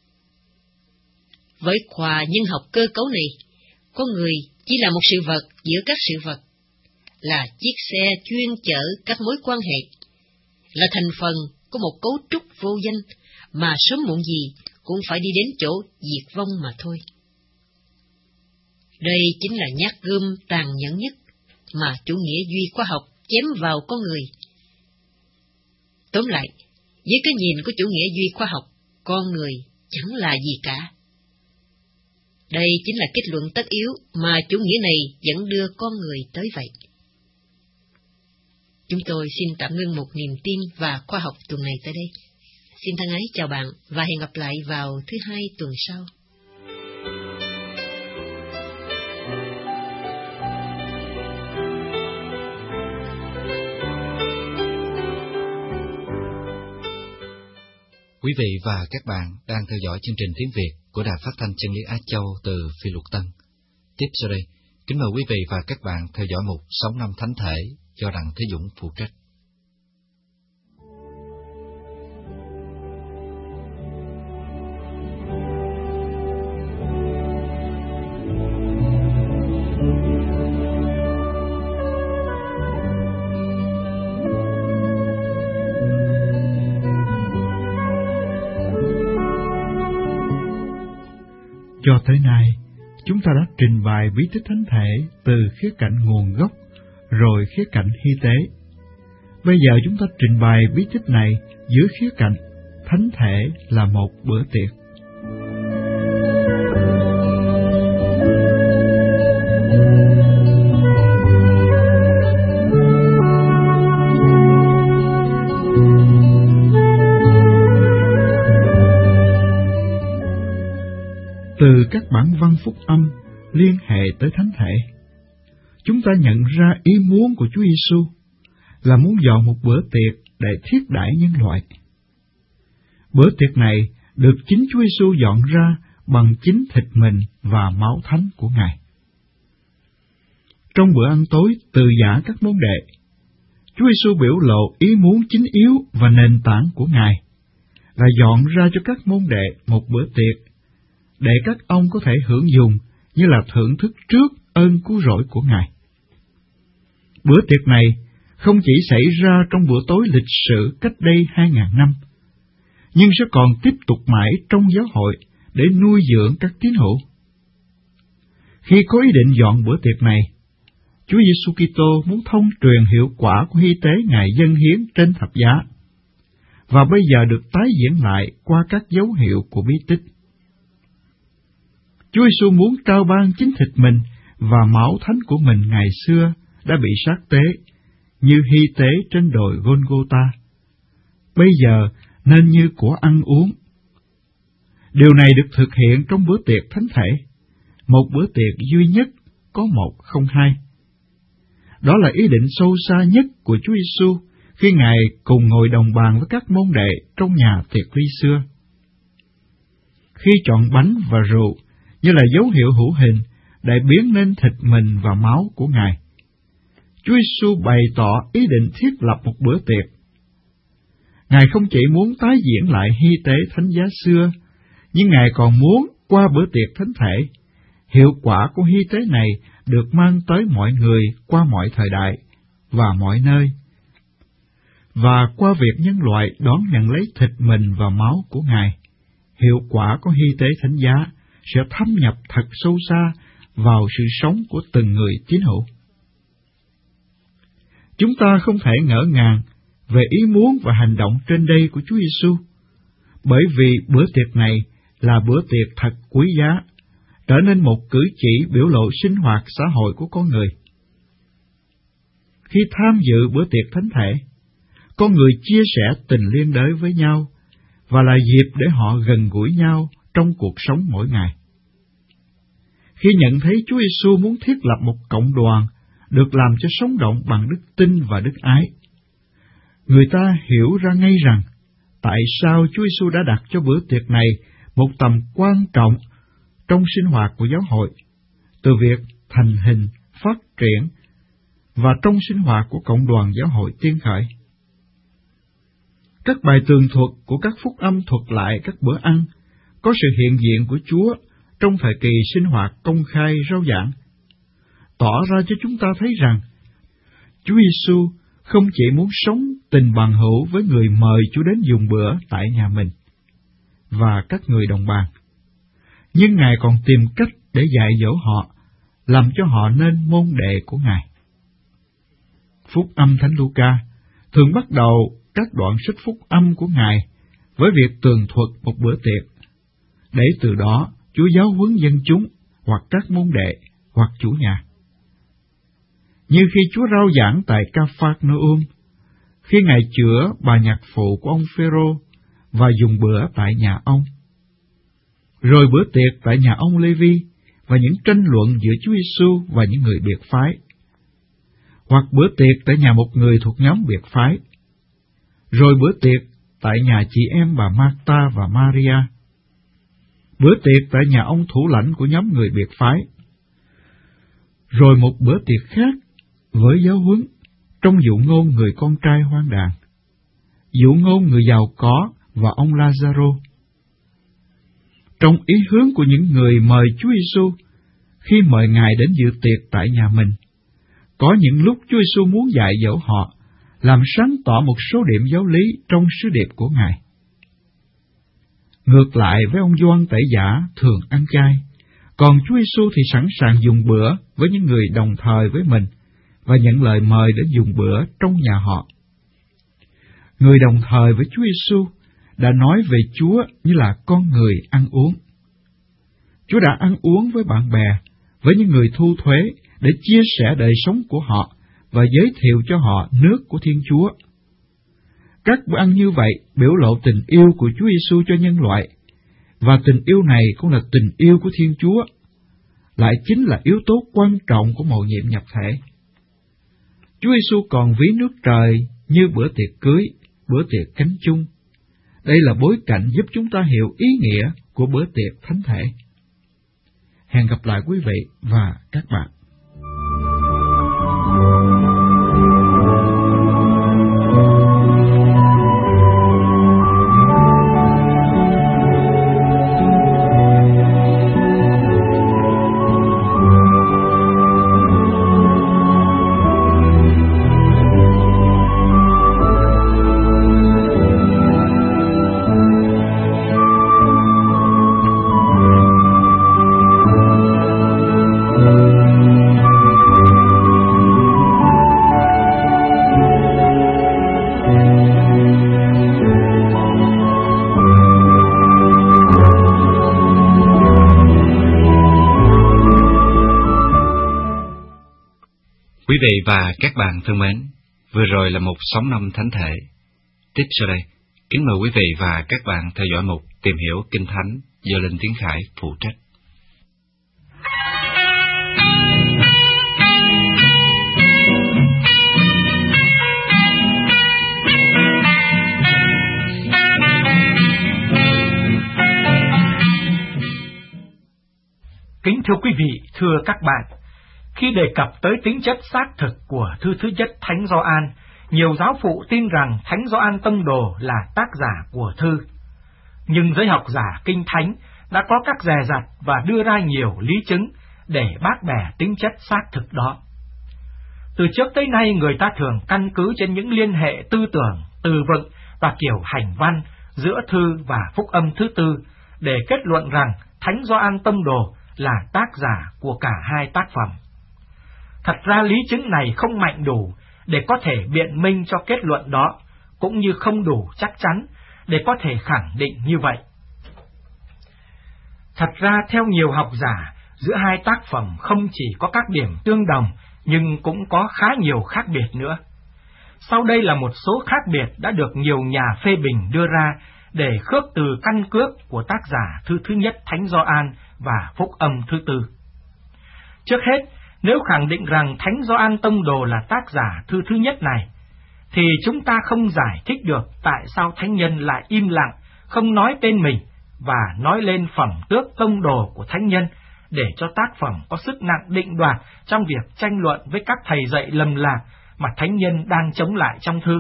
Với khoa nhân học cơ cấu này, con người chỉ là một sự vật giữa các sự vật, là chiếc xe chuyên chở các mối quan hệ, là thành phần của một cấu trúc vô danh mà sớm muộn gì cũng phải đi đến chỗ diệt vong mà thôi. Đây chính là nhát gươm tàn nhẫn nhất mà chủ nghĩa duy khoa học chém vào con người. Tóm lại, với cái nhìn của chủ nghĩa duy khoa học, con người chẳng là gì cả. Đây chính là kết luận tất yếu mà chủ nghĩa này dẫn đưa con người tới vậy. Chúng tôi xin tạm ngưng một niềm tin và khoa học tuần này tới đây. Xin thân ái chào bạn và hẹn gặp lại vào thứ Hai tuần sau. Quý vị và các bạn đang theo dõi chương trình tiếng Việt của Đài Phát thanh Chân lý Á Châu từ Phi Luật Tân. Tiếp sau đây, kính mời quý vị và các bạn theo dõi mục Sống năm Thánh Thể do Đặng Thế Dũng phụ trách. Cho tới nay, chúng ta đã trình bày bí tích thánh thể từ khía cạnh nguồn gốc, rồi khía cạnh hy tế. Bây giờ chúng ta trình bày bí tích này dưới khía cạnh thánh thể là một bữa tiệc. Từ các bản văn phúc âm liên hệ tới thánh thể, chúng ta nhận ra ý muốn của Chúa Giêsu là muốn dọn một bữa tiệc để thiết đãi nhân loại. Bữa tiệc này được chính Chúa Giêsu dọn ra bằng chính thịt mình và máu thánh của Ngài. Trong bữa ăn tối từ giã các môn đệ, Chúa Giêsu biểu lộ ý muốn chính yếu và nền tảng của Ngài là dọn ra cho các môn đệ một bữa tiệc để các ông có thể hưởng dùng như là thưởng thức trước ơn cứu rỗi của Ngài. Bữa tiệc này không chỉ xảy ra trong bữa tối lịch sử cách đây 2000 năm, nhưng sẽ còn tiếp tục mãi trong giáo hội để nuôi dưỡng các tín hữu. Khi có ý định dọn bữa tiệc này, Chúa Giêsu Kitô muốn thông truyền hiệu quả của hy tế Ngài dâng hiến trên thập giá, và bây giờ được tái diễn lại qua các dấu hiệu của bí tích. Chúa Giêsu muốn trao ban chính thịt mình và máu thánh của mình ngày xưa đã bị sát tế, như hy tế trên đồi Golgotha. Bây giờ nên như của ăn uống. Điều này được thực hiện trong bữa tiệc thánh thể, một bữa tiệc duy nhất, có một không hai. Đó là ý định sâu xa nhất của Chúa Giêsu khi Ngài cùng ngồi đồng bàn với các môn đệ trong nhà tiệc ly xưa. Khi chọn bánh và rượu như là dấu hiệu hữu hình để biến nên thịt mình và máu của Ngài, Chúa Giêsu bày tỏ ý định thiết lập một bữa tiệc. Ngài không chỉ muốn tái diễn lại hy tế thánh giá xưa, nhưng Ngài còn muốn qua bữa tiệc thánh thể, hiệu quả của hy tế này được mang tới mọi người qua mọi thời đại và mọi nơi. Và qua việc nhân loại đón nhận lấy thịt mình và máu của Ngài, hiệu quả của hy tế thánh giá sẽ thâm nhập thật sâu xa vào sự sống của từng người tín hữu. Chúng ta không thể ngỡ ngàng về ý muốn và hành động trên đây của Chúa Giêsu, bởi vì bữa tiệc này là bữa tiệc thật quý giá, trở nên một cử chỉ biểu lộ sinh hoạt xã hội của con người. Khi tham dự bữa tiệc thánh thể, con người chia sẻ tình liên đới với nhau và là dịp để họ gần gũi nhau trong cuộc sống mỗi ngày. Khi nhận thấy Chúa Giêsu muốn thiết lập một cộng đoàn được làm cho sống động bằng đức tin và đức ái, người ta hiểu ra ngay rằng tại sao Chúa Giêsu đã đặt cho bữa tiệc này một tầm quan trọng trong sinh hoạt của giáo hội, từ việc thành hình, phát triển và trong sinh hoạt của cộng đoàn giáo hội tiên khởi. Các bài tường thuật của các phúc âm thuật lại các bữa ăn có sự hiện diện của Chúa trong thời kỳ sinh hoạt công khai rao giảng, tỏ ra cho chúng ta thấy rằng Chúa Giêsu không chỉ muốn sống tình bằng hữu với người mời Chúa đến dùng bữa tại nhà mình và các người đồng bàn, nhưng Ngài còn tìm cách để dạy dỗ họ, làm cho họ nên môn đệ của Ngài. Phúc âm Thánh Luca thường bắt đầu các đoạn sách phúc âm của Ngài với việc tường thuật một bữa tiệc, để từ đó Chúa giáo huấn dân chúng hoặc các môn đệ hoặc chủ nhà. Như khi Chúa rao giảng tại Ca-phác-nơ-um, khi Ngài chữa bà nhạc phụ của ông Phêrô và dùng bữa tại nhà ông, rồi bữa tiệc tại nhà ông Lê-vi và những tranh luận giữa Chúa Giêsu và những người biệt phái, hoặc bữa tiệc tại nhà một người thuộc nhóm biệt phái, rồi bữa tiệc tại nhà chị em bà Marta và Maria, bữa tiệc tại nhà ông thủ lãnh của nhóm người biệt phái, rồi một bữa tiệc khác với giáo huấn trong dụ ngôn người con trai hoang đàn, dụ ngôn người giàu có và ông Lazaro. Trong ý hướng của những người mời Chúa Giêsu khi mời Ngài đến dự tiệc tại nhà mình, có những lúc Chúa Giêsu muốn dạy dỗ họ, làm sáng tỏ một số điểm giáo lý trong sứ điệp của Ngài. Ngược lại với ông Gioan Tẩy Giả thường ăn chay, Còn Chúa Giêsu thì sẵn sàng dùng bữa với những người đồng thời với mình và nhận lời mời đến dùng bữa trong nhà họ. Người đồng thời với Chúa Giêsu đã nói về Chúa như là con người ăn uống. Chúa đã ăn uống với bạn bè, với những người thu thuế để chia sẻ đời sống của họ và giới thiệu cho họ nước của Thiên Chúa. Các bữa ăn như vậy biểu lộ tình yêu của Chúa Giêsu cho nhân loại, và tình yêu này cũng là tình yêu của Thiên Chúa, lại chính là yếu tố quan trọng của mầu nhiệm nhập thể. Chúa Giêsu còn ví nước trời như bữa tiệc cưới, bữa tiệc cánh chung. Đây là bối cảnh giúp chúng ta hiểu ý nghĩa của bữa tiệc thánh thể. Hẹn gặp lại quý vị và các bạn. Quý vị và các bạn thân mến, vừa rồi là một sóng năm thánh thể. Tiếp sau đây, kính mời quý vị và các bạn theo dõi mục Tìm hiểu Kinh Thánh do Linh Tiến Khải phụ trách. Kính thưa quý vị, thưa các bạn, khi đề cập tới tính chất xác thực của thư thứ nhất Thánh Gioan, nhiều giáo phụ tin rằng Thánh Gioan Tông Đồ là tác giả của thư. Nhưng giới học giả Kinh Thánh đã có các dè dặt và đưa ra nhiều lý chứng để bác bẻ tính chất xác thực đó. Từ trước tới nay, người ta thường căn cứ trên những liên hệ tư tưởng, từ vựng và kiểu hành văn giữa thư và phúc âm thứ tư để kết luận rằng Thánh Gioan Tông Đồ là tác giả của cả hai tác phẩm. Thật ra lý chứng này không mạnh đủ để có thể biện minh cho kết luận đó, cũng như không đủ chắc chắn để có thể khẳng định như vậy. Thật ra theo nhiều học giả, giữa hai tác phẩm không chỉ có các điểm tương đồng, nhưng cũng có khá nhiều khác biệt nữa. Sau đây là một số khác biệt đã được nhiều nhà phê bình đưa ra để khước từ căn cước của tác giả thư thứ nhất Thánh Gioan và phúc âm thứ tư. Trước hết, nếu khẳng định rằng Thánh Gioan Tông Đồ là tác giả thư thứ nhất này, thì chúng ta không giải thích được tại sao thánh nhân lại im lặng, không nói tên mình và nói lên phẩm tước tông đồ của thánh nhân để cho tác phẩm có sức nặng định đoạt trong việc tranh luận với các thầy dạy lầm lạc mà thánh nhân đang chống lại trong thư.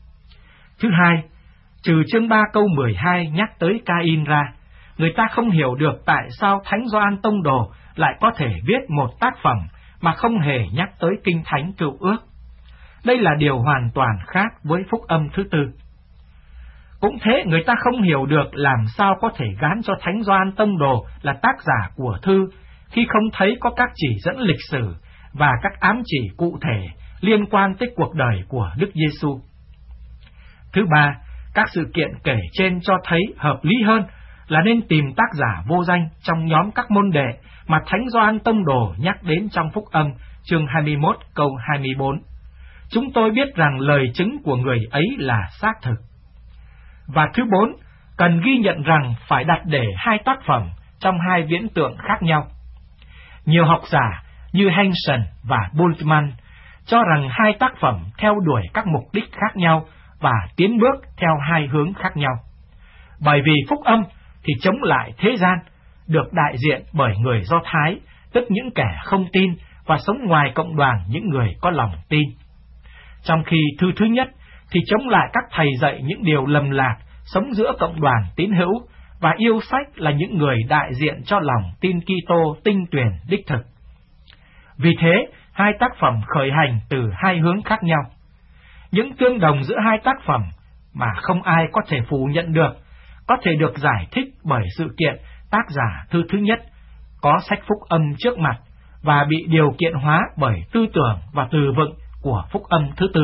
Thứ hai, trừ chương 3 câu 12 nhắc tới Cain ra, người ta không hiểu được tại sao Thánh Gioan Tông Đồ lại có thể viết một tác phẩm mà không hề nhắc tới Kinh Thánh Cựu Ước. Đây là điều hoàn toàn khác với phúc âm thứ tư. Cũng thế, người ta không hiểu được làm sao có thể gán cho Thánh Gioan Tông Đồ là tác giả của thư khi không thấy có các chỉ dẫn lịch sử và các ám chỉ cụ thể liên quan tới cuộc đời của Đức Giêsu. Thứ ba, các sự kiện kể trên cho thấy hợp lý hơn là nên tìm tác giả vô danh trong nhóm các môn đệ mà Thánh Gioan Tông Đồ nhắc đến trong phúc âm chương 21 câu 24. Chúng tôi biết rằng lời chứng của người ấy là xác thực. Và thứ bốn, cần ghi nhận rằng phải đặt để hai tác phẩm trong hai viễn tượng khác nhau. Nhiều học giả như Hanson và Bultmann cho rằng hai tác phẩm theo đuổi các mục đích khác nhau và tiến bước theo hai hướng khác nhau. Bởi vì phúc âm thì chống lại thế gian, được đại diện bởi người Do Thái, tức những kẻ không tin và sống ngoài cộng đoàn những người có lòng tin. Trong khi thư thứ nhất thì chống lại các thầy dạy những điều lầm lạc, sống giữa cộng đoàn tín hữu và yêu sách là những người đại diện cho lòng tin Kitô tinh tuyền đích thực. Vì thế, hai tác phẩm khởi hành từ hai hướng khác nhau. Những tương đồng giữa hai tác phẩm mà không ai có thể phủ nhận được, có thể được giải thích bởi sự kiện tác giả thư thứ nhất có sách phúc âm trước mặt và bị điều kiện hóa bởi tư tưởng và từ vựng của phúc âm thứ tư.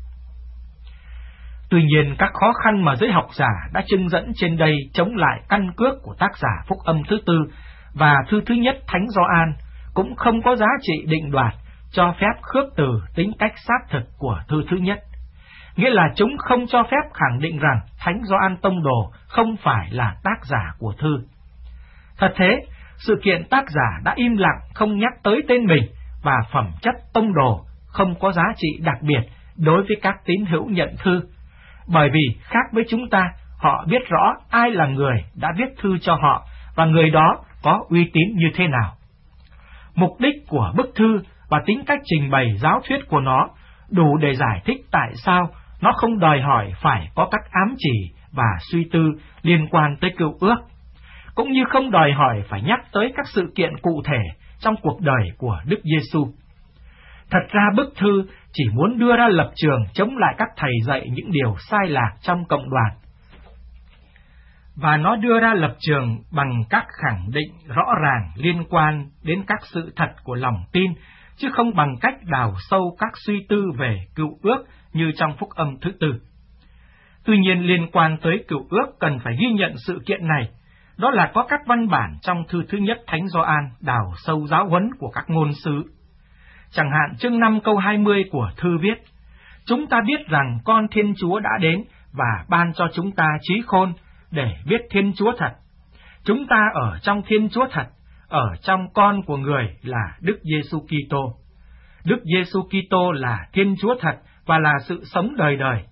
Tuy nhiên, các khó khăn mà giới học giả đã trưng dẫn trên đây chống lại căn cước của tác giả phúc âm thứ tư và thư thứ nhất Thánh Gioan cũng không có giá trị định đoạt cho phép khước từ tính cách xác thực của thư thứ nhất. Nghĩa là chúng không cho phép khẳng định rằng Thánh Gioan Tông Đồ không phải là tác giả của thư. Thật thế, sự kiện tác giả đã im lặng không nhắc tới tên mình và phẩm chất tông đồ không có giá trị đặc biệt đối với các tín hữu nhận thư, bởi vì khác với chúng ta, họ biết rõ ai là người đã viết thư cho họ và người đó có uy tín như thế nào. Mục đích của bức thư và tính cách trình bày giáo thuyết của nó đủ để giải thích tại sao nó không đòi hỏi phải có các ám chỉ và suy tư liên quan tới Cựu Ước, cũng như không đòi hỏi phải nhắc tới các sự kiện cụ thể trong cuộc đời của Đức Giêsu. Thật ra bức thư chỉ muốn đưa ra lập trường chống lại các thầy dạy những điều sai lạc trong cộng đoàn. Và nó đưa ra lập trường bằng các khẳng định rõ ràng liên quan đến các sự thật của lòng tin, chứ không bằng cách đào sâu các suy tư về Cựu Ước như trong phúc âm thứ tư. Tuy nhiên, liên quan tới Cựu Ước cần phải ghi nhận sự kiện này, đó là có các văn bản trong thư thứ nhất Thánh Gioan đào sâu giáo huấn của các ngôn sứ. Chẳng hạn chương 5 câu 20 của thư viết: chúng ta biết rằng con Thiên Chúa đã đến và ban cho chúng ta trí khôn để biết Thiên Chúa thật. Chúng ta ở trong Thiên Chúa thật, ở trong con của người là Đức Giêsu Kitô. Đức Giêsu Kitô là Thiên Chúa thật và là sự sống đời đời.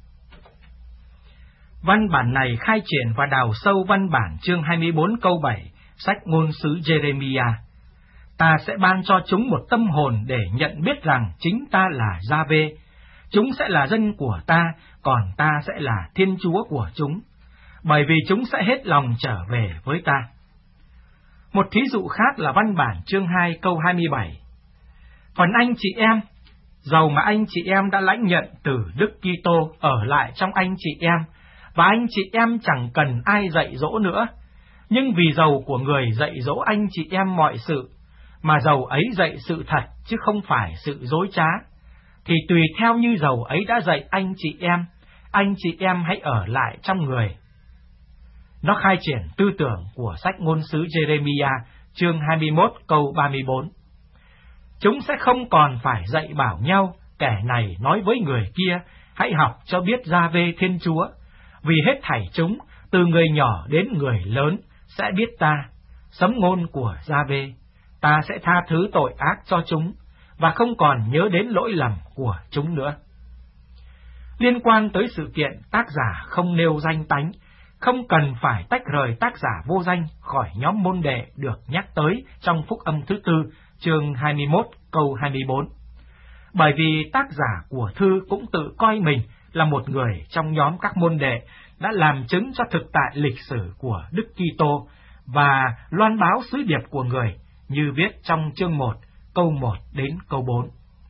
Văn bản này khai triển và đào sâu văn bản chương 24 câu 7, sách ngôn sứ Jeremiah. Ta sẽ ban cho chúng một tâm hồn để nhận biết rằng chính ta là Gia-vê. Chúng sẽ là dân của ta, còn ta sẽ là Thiên Chúa của chúng, bởi vì chúng sẽ hết lòng trở về với ta. Một thí dụ khác là văn bản chương 2 câu 27. Còn anh chị em, dầu mà anh chị em đã lãnh nhận từ Đức Kitô ở lại trong anh chị em, và anh chị em chẳng cần ai dạy dỗ nữa, nhưng vì dầu của người dạy dỗ anh chị em mọi sự, mà dầu ấy dạy sự thật chứ không phải sự dối trá, thì tùy theo như dầu ấy đã dạy anh chị em hãy ở lại trong người. Nó khai triển tư tưởng của sách ngôn sứ Jeremiah chương 21 câu 34. Chúng sẽ không còn phải dạy bảo nhau, kẻ này nói với người kia, hãy học cho biết Gia-vê Thiên Chúa, vì hết thảy chúng, từ người nhỏ đến người lớn, sẽ biết ta, sấm ngôn của Gia-vê. Ta sẽ tha thứ tội ác cho chúng, và không còn nhớ đến lỗi lầm của chúng nữa. Liên quan tới sự kiện tác giả không nêu danh tánh, không cần phải tách rời tác giả vô danh khỏi nhóm môn đệ được nhắc tới trong phúc âm thứ tư, chương 21, câu 24. Bởi vì tác giả của thư cũng tự coi mình là một người trong nhóm các môn đệ đã làm chứng cho thực tại lịch sử của Đức Kitô và loan báo sứ điệp của người, như viết trong chương 1, câu 1 đến câu 4.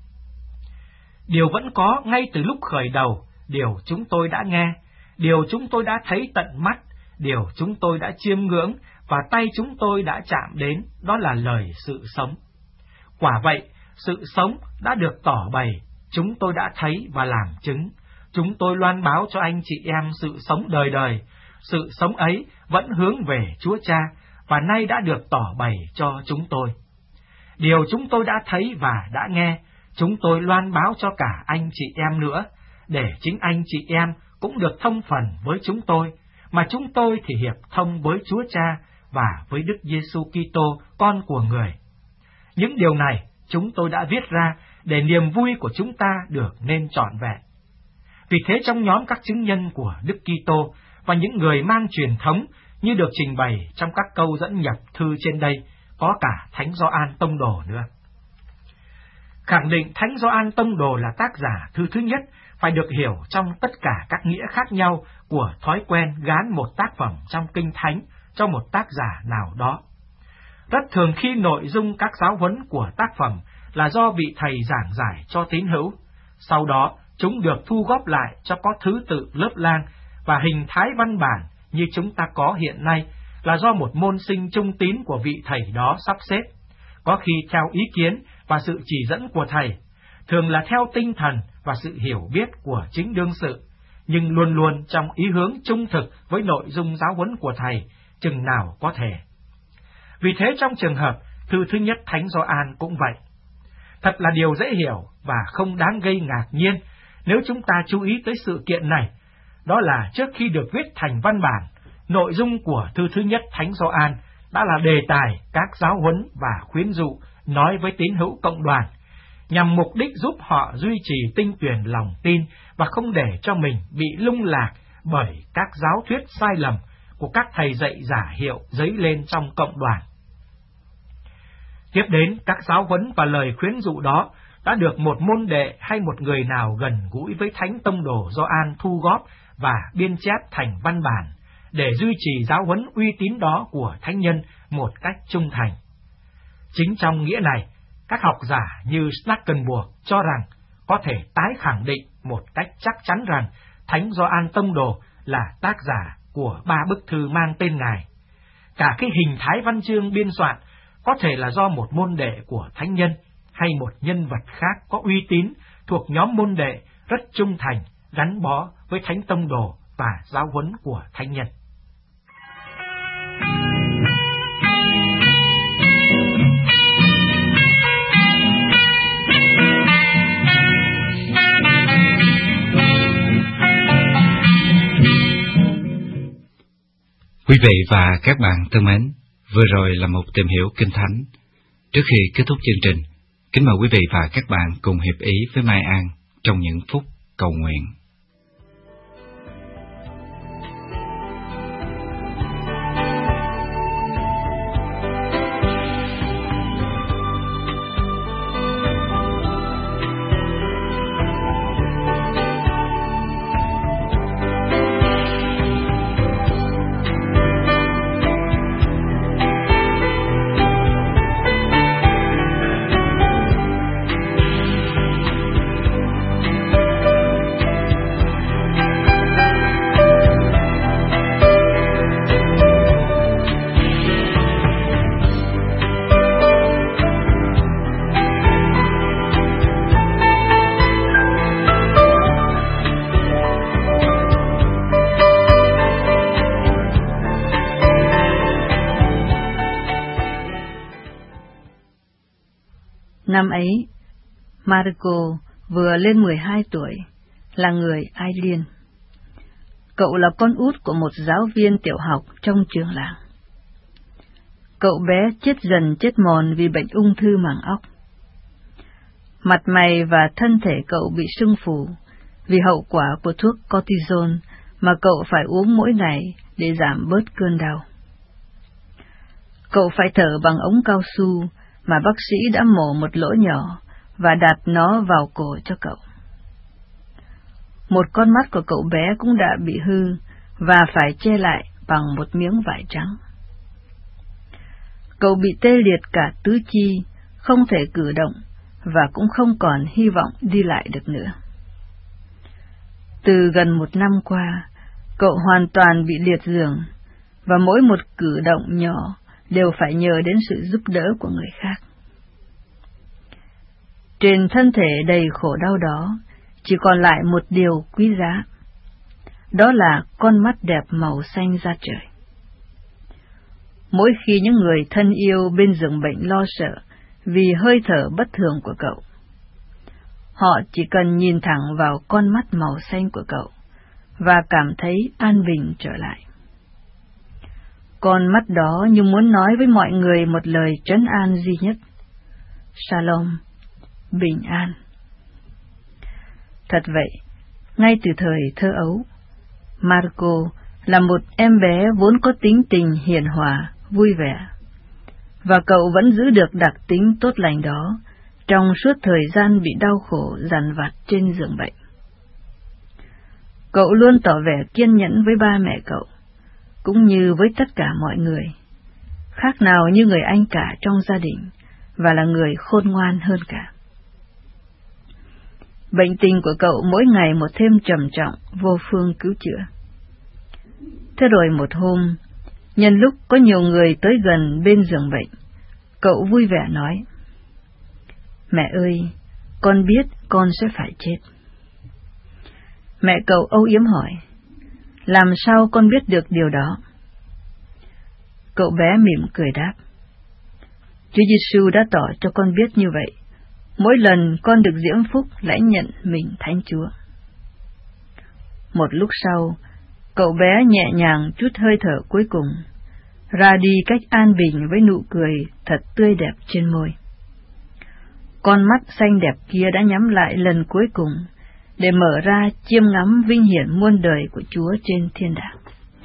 Điều vẫn có ngay từ lúc khởi đầu, điều chúng tôi đã nghe, điều chúng tôi đã thấy tận mắt, điều chúng tôi đã chiêm ngưỡng và tay chúng tôi đã chạm đến, đó là lời sự sống. Quả vậy, sự sống đã được tỏ bày, chúng tôi đã thấy và làm chứng. Chúng tôi loan báo cho anh chị em sự sống đời đời. Sự sống ấy vẫn hướng về Chúa Cha và nay đã được tỏ bày cho chúng tôi. Điều chúng tôi đã thấy và đã nghe, chúng tôi loan báo cho cả anh chị em nữa, để chính anh chị em cũng được thông phần với chúng tôi, mà chúng tôi thì hiệp thông với Chúa Cha và với Đức Giêsu Kitô, con của người. Những điều này chúng tôi đã viết ra để niềm vui của chúng ta được nên trọn vẹn. Vì thế trong nhóm các chứng nhân của Đức Kitô và những người mang truyền thống như được trình bày trong các câu dẫn nhập thư trên đây, có cả Thánh Gioan Tông Đồ nữa. Khẳng định Thánh Gioan Tông Đồ là tác giả thư thứ nhất phải được hiểu trong tất cả các nghĩa khác nhau của thói quen gán một tác phẩm trong Kinh Thánh cho một tác giả nào đó. Rất thường khi nội dung các giáo huấn của tác phẩm là do vị thầy giảng giải cho tín hữu, sau đó chúng được thu góp lại cho có thứ tự lớp lang và hình thái văn bản như chúng ta có hiện nay, là do một môn sinh trung tín của vị thầy đó sắp xếp, có khi theo ý kiến và sự chỉ dẫn của thầy, thường là theo tinh thần và sự hiểu biết của chính đương sự, nhưng luôn luôn trong ý hướng trung thực với nội dung giáo huấn của thầy, chừng nào có thể. Vì thế trong trường hợp thư thứ nhất Thánh Gioan cũng vậy. Thật là điều dễ hiểu và không đáng gây ngạc nhiên nếu chúng ta chú ý tới sự kiện này, đó là trước khi được viết thành văn bản, nội dung của thư thứ nhất Thánh Gioan đã là đề tài các giáo huấn và khuyến dụ nói với tín hữu cộng đoàn, nhằm mục đích giúp họ duy trì tinh tuyền lòng tin và không để cho mình bị lung lạc bởi các giáo thuyết sai lầm của các thầy dạy giả hiệu dấy lên trong cộng đoàn. Tiếp đến, các giáo huấn và lời khuyến dụ đó đã được một môn đệ hay một người nào gần gũi với Thánh Tông Đồ Gioan thu góp và biên chép thành văn bản, để duy trì giáo huấn uy tín đó của thánh nhân một cách trung thành. Chính trong nghĩa này, các học giả như Schnackenburg cho rằng có thể tái khẳng định một cách chắc chắn rằng Thánh Gioan Tông Đồ là tác giả của 3 bức thư mang tên Ngài. Cả cái hình thái văn chương biên soạn có thể là do một môn đệ của thánh nhân hay một nhân vật khác có uy tín thuộc nhóm môn đệ rất trung thành, gắn bó với Thánh Tông Đồ và giáo huấn của thánh nhân. Quý vị và các bạn thân mến, vừa rồi là một tìm hiểu Kinh Thánh. Trước khi kết thúc chương trình, kính mời quý vị và các bạn cùng hiệp ý với Mai An trong những phút cầu nguyện. Năm ấy, Marco vừa lên 12 tuổi, là người Ireland. Cậu là con út của một giáo viên tiểu học trong trường làng. Cậu bé chết dần chết mòn vì bệnh ung thư màng óc. Mặt mày và thân thể cậu bị sưng phù vì hậu quả của thuốc cortisone mà cậu phải uống mỗi ngày để giảm bớt cơn đau. Cậu phải thở bằng ống cao su mà bác sĩ đã mổ một lỗ nhỏ và đặt nó vào cổ cho cậu. Một con mắt của cậu bé cũng đã bị hư và phải che lại bằng một miếng vải trắng. Cậu bị tê liệt cả tứ chi, không thể cử động và cũng không còn hy vọng đi lại được nữa. Từ gần 1 năm qua, cậu hoàn toàn bị liệt giường và mỗi một cử động nhỏ đều phải nhờ đến sự giúp đỡ của người khác. Trên thân thể đầy khổ đau đó, chỉ còn lại một điều quý giá, đó là con mắt đẹp màu xanh da trời. Mỗi khi những người thân yêu bên giường bệnh lo sợ vì hơi thở bất thường của cậu, họ chỉ cần nhìn thẳng vào con mắt màu xanh của cậu và cảm thấy an bình trở lại. Con mắt đó như muốn nói với mọi người một lời trấn an duy nhất: Shalom, bình an. Thật vậy, ngay từ thời thơ ấu, Marco là một em bé vốn có tính tình hiền hòa, vui vẻ, và cậu vẫn giữ được đặc tính tốt lành đó trong suốt thời gian bị đau khổ dằn vặt trên giường bệnh. Cậu luôn tỏ vẻ kiên nhẫn với ba mẹ cậu, cũng như với tất cả mọi người, khác nào như người anh cả trong gia đình, và là người khôn ngoan hơn cả. Bệnh tình của cậu mỗi ngày một thêm trầm trọng, vô phương cứu chữa. Thế rồi một hôm, Nhân lúc có nhiều người tới gần bên giường bệnh, cậu vui vẻ nói: "Mẹ ơi, con biết con sẽ phải chết." Mẹ cậu âu yếm hỏi: "Làm sao con biết được điều đó?" Cậu bé mỉm cười đáp: "Chúa Giêsu đã tỏ cho con biết như vậy, mỗi lần con được diễm phúc lãnh nhận mình Thánh Chúa." Một lúc sau, cậu bé nhẹ nhàng trút hơi thở cuối cùng, ra đi cách an bình với nụ cười thật tươi đẹp trên môi. Con mắt xanh đẹp kia đã nhắm lại lần cuối cùng, để mở ra chiêm ngắm vinh hiển muôn đời của Chúa trên thiên đàng.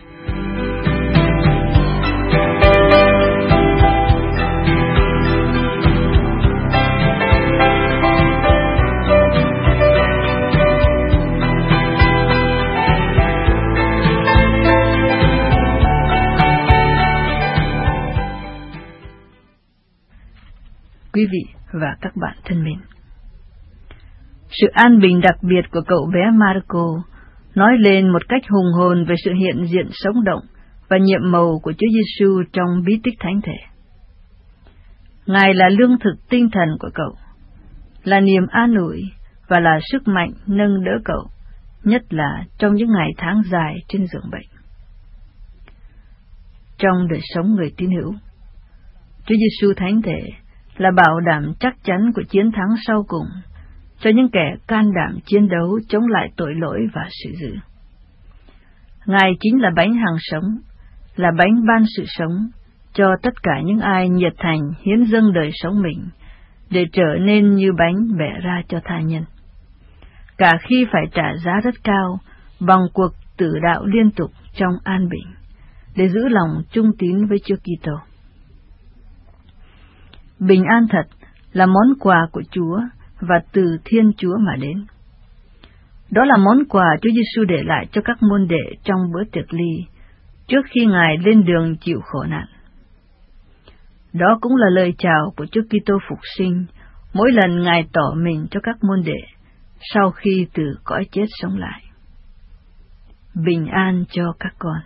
Quý vị và các bạn thân mến, sự an bình đặc biệt của cậu bé Marco nói lên một cách hùng hồn về sự hiện diện sống động và nhiệm màu của Chúa Giêsu trong bí tích thánh thể. Ngài là lương thực tinh thần của cậu, là niềm an ủi và là sức mạnh nâng đỡ cậu, nhất là trong những ngày tháng dài trên giường bệnh. Trong đời sống người tín hữu, Chúa Giêsu thánh thể là bảo đảm chắc chắn của chiến thắng sau cùng cho những kẻ can đảm chiến đấu chống lại tội lỗi và sự dữ. Ngài chính là bánh hằng sống, là bánh ban sự sống cho tất cả những ai nhiệt thành hiến dâng đời sống mình để trở nên như bánh bẻ ra cho tha nhân, cả khi phải trả giá rất cao bằng cuộc tử đạo liên tục trong an bình để giữ lòng trung tín với Chúa Kitô. Bình an thật là món quà của Chúa và từ Thiên Chúa mà đến. Đó là món quà Chúa Giêsu để lại cho các môn đệ trong bữa tiệc ly trước khi Ngài lên đường chịu khổ nạn. Đó cũng là lời chào của Chúa Kitô phục sinh mỗi lần Ngài tỏ mình cho các môn đệ sau khi từ cõi chết sống lại. Bình an cho các con.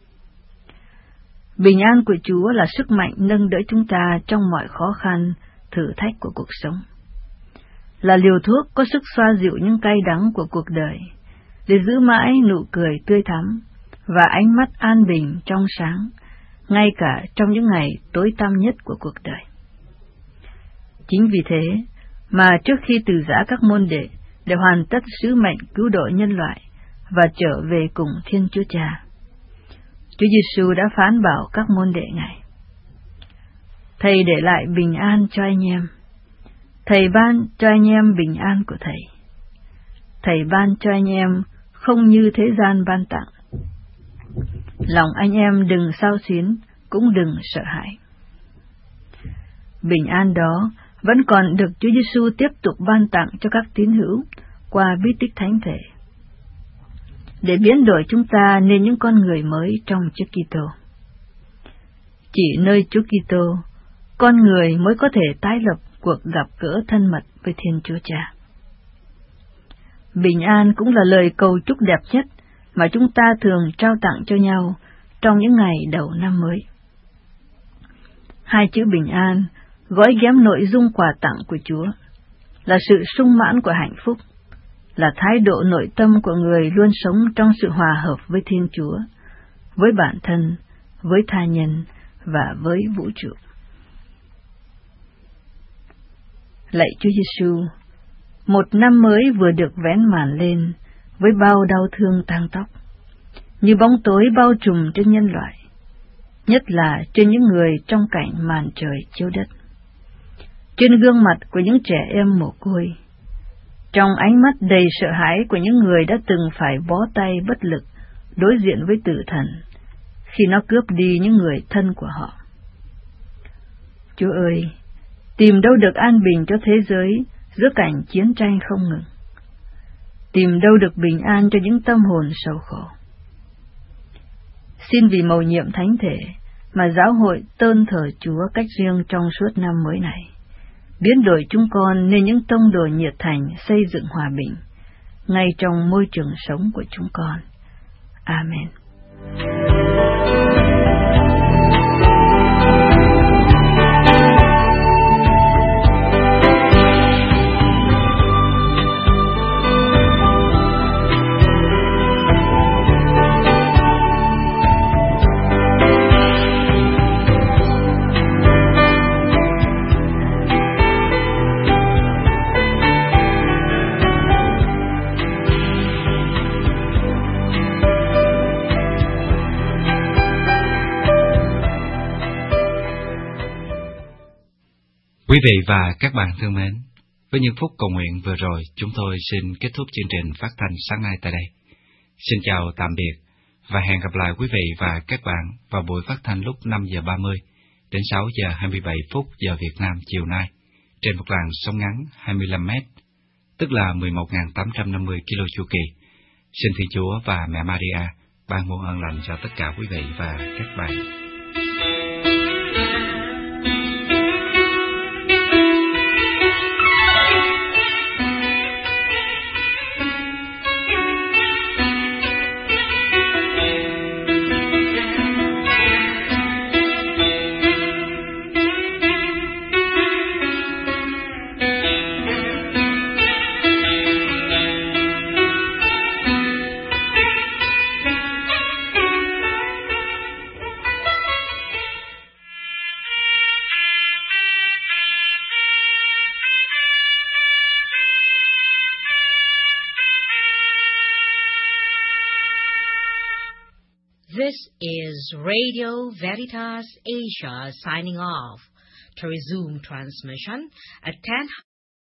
Bình an của Chúa là sức mạnh nâng đỡ chúng ta trong mọi khó khăn, thử thách của cuộc sống. Là liều thuốc có sức xoa dịu những cay đắng của cuộc đời, để giữ mãi nụ cười tươi thắm và ánh mắt an bình trong sáng, ngay cả trong những ngày tối tăm nhất của cuộc đời. Chính vì thế mà trước khi từ giã các môn đệ để hoàn tất sứ mệnh cứu độ nhân loại và trở về cùng Thiên Chúa Cha, Chúa Giêsu đã phán bảo các môn đệ Ngài: "Thầy để lại bình an cho anh em. Thầy ban cho anh em bình an của Thầy. Thầy ban cho anh em không như thế gian ban tặng. Lòng anh em đừng xao xuyến, cũng đừng sợ hãi." Bình an đó vẫn còn được Chúa Giêsu tiếp tục ban tặng cho các tín hữu qua bí tích thánh thể, để biến đổi chúng ta nên những con người mới trong Chúa Kitô. Chỉ nơi Chúa Kitô, con người mới có thể tái lập cuộc gặp gỡ thân mật với Thiên Chúa Cha. Bình an cũng là lời cầu chúc đẹp nhất mà chúng ta thường trao tặng cho nhau trong những ngày đầu năm mới. Hai chữ bình an gói ghém nội dung quà tặng của Chúa, là sự sung mãn của hạnh phúc, là thái độ nội tâm của người luôn sống trong sự hòa hợp với Thiên Chúa, với bản thân, với tha nhân và với vũ trụ. Lạy Chúa Giêsu, một năm mới vừa được vén màn lên với bao đau thương tang tóc, như bóng tối bao trùm trên nhân loại, nhất là trên những người trong cảnh màn trời chiếu đất, trên gương mặt của những trẻ em mồ côi, trong ánh mắt đầy sợ hãi của những người đã từng phải bó tay bất lực đối diện với tử thần khi nó cướp đi những người thân của họ. Chúa ơi, tìm đâu được an bình cho thế giới giữa cảnh chiến tranh không ngừng? Tìm đâu được bình an cho những tâm hồn sầu khổ? Xin vì mầu nhiệm thánh thể mà giáo hội tôn thờ Chúa cách riêng trong suốt năm mới này, biến đổi chúng con nên những tông đồ nhiệt thành xây dựng hòa bình ngay trong môi trường sống của chúng con. Amen. Quý vị và các bạn thân mến, với những phút cầu nguyện vừa rồi, chúng tôi xin kết thúc chương trình phát thanh sáng nay tại đây. Xin chào tạm biệt và hẹn gặp lại quý vị và các bạn vào buổi phát thanh lúc 5 giờ 30 đến 6 giờ 27 phút giờ Việt Nam chiều nay trên một làn sóng ngắn 25 mét, tức là 11.850 km chu kỳ. Xin Thiên Chúa và Mẹ Maria ban muôn ơn lành cho tất cả quý vị và các bạn. This is Radio Veritas Asia signing off. To resume transmission at 10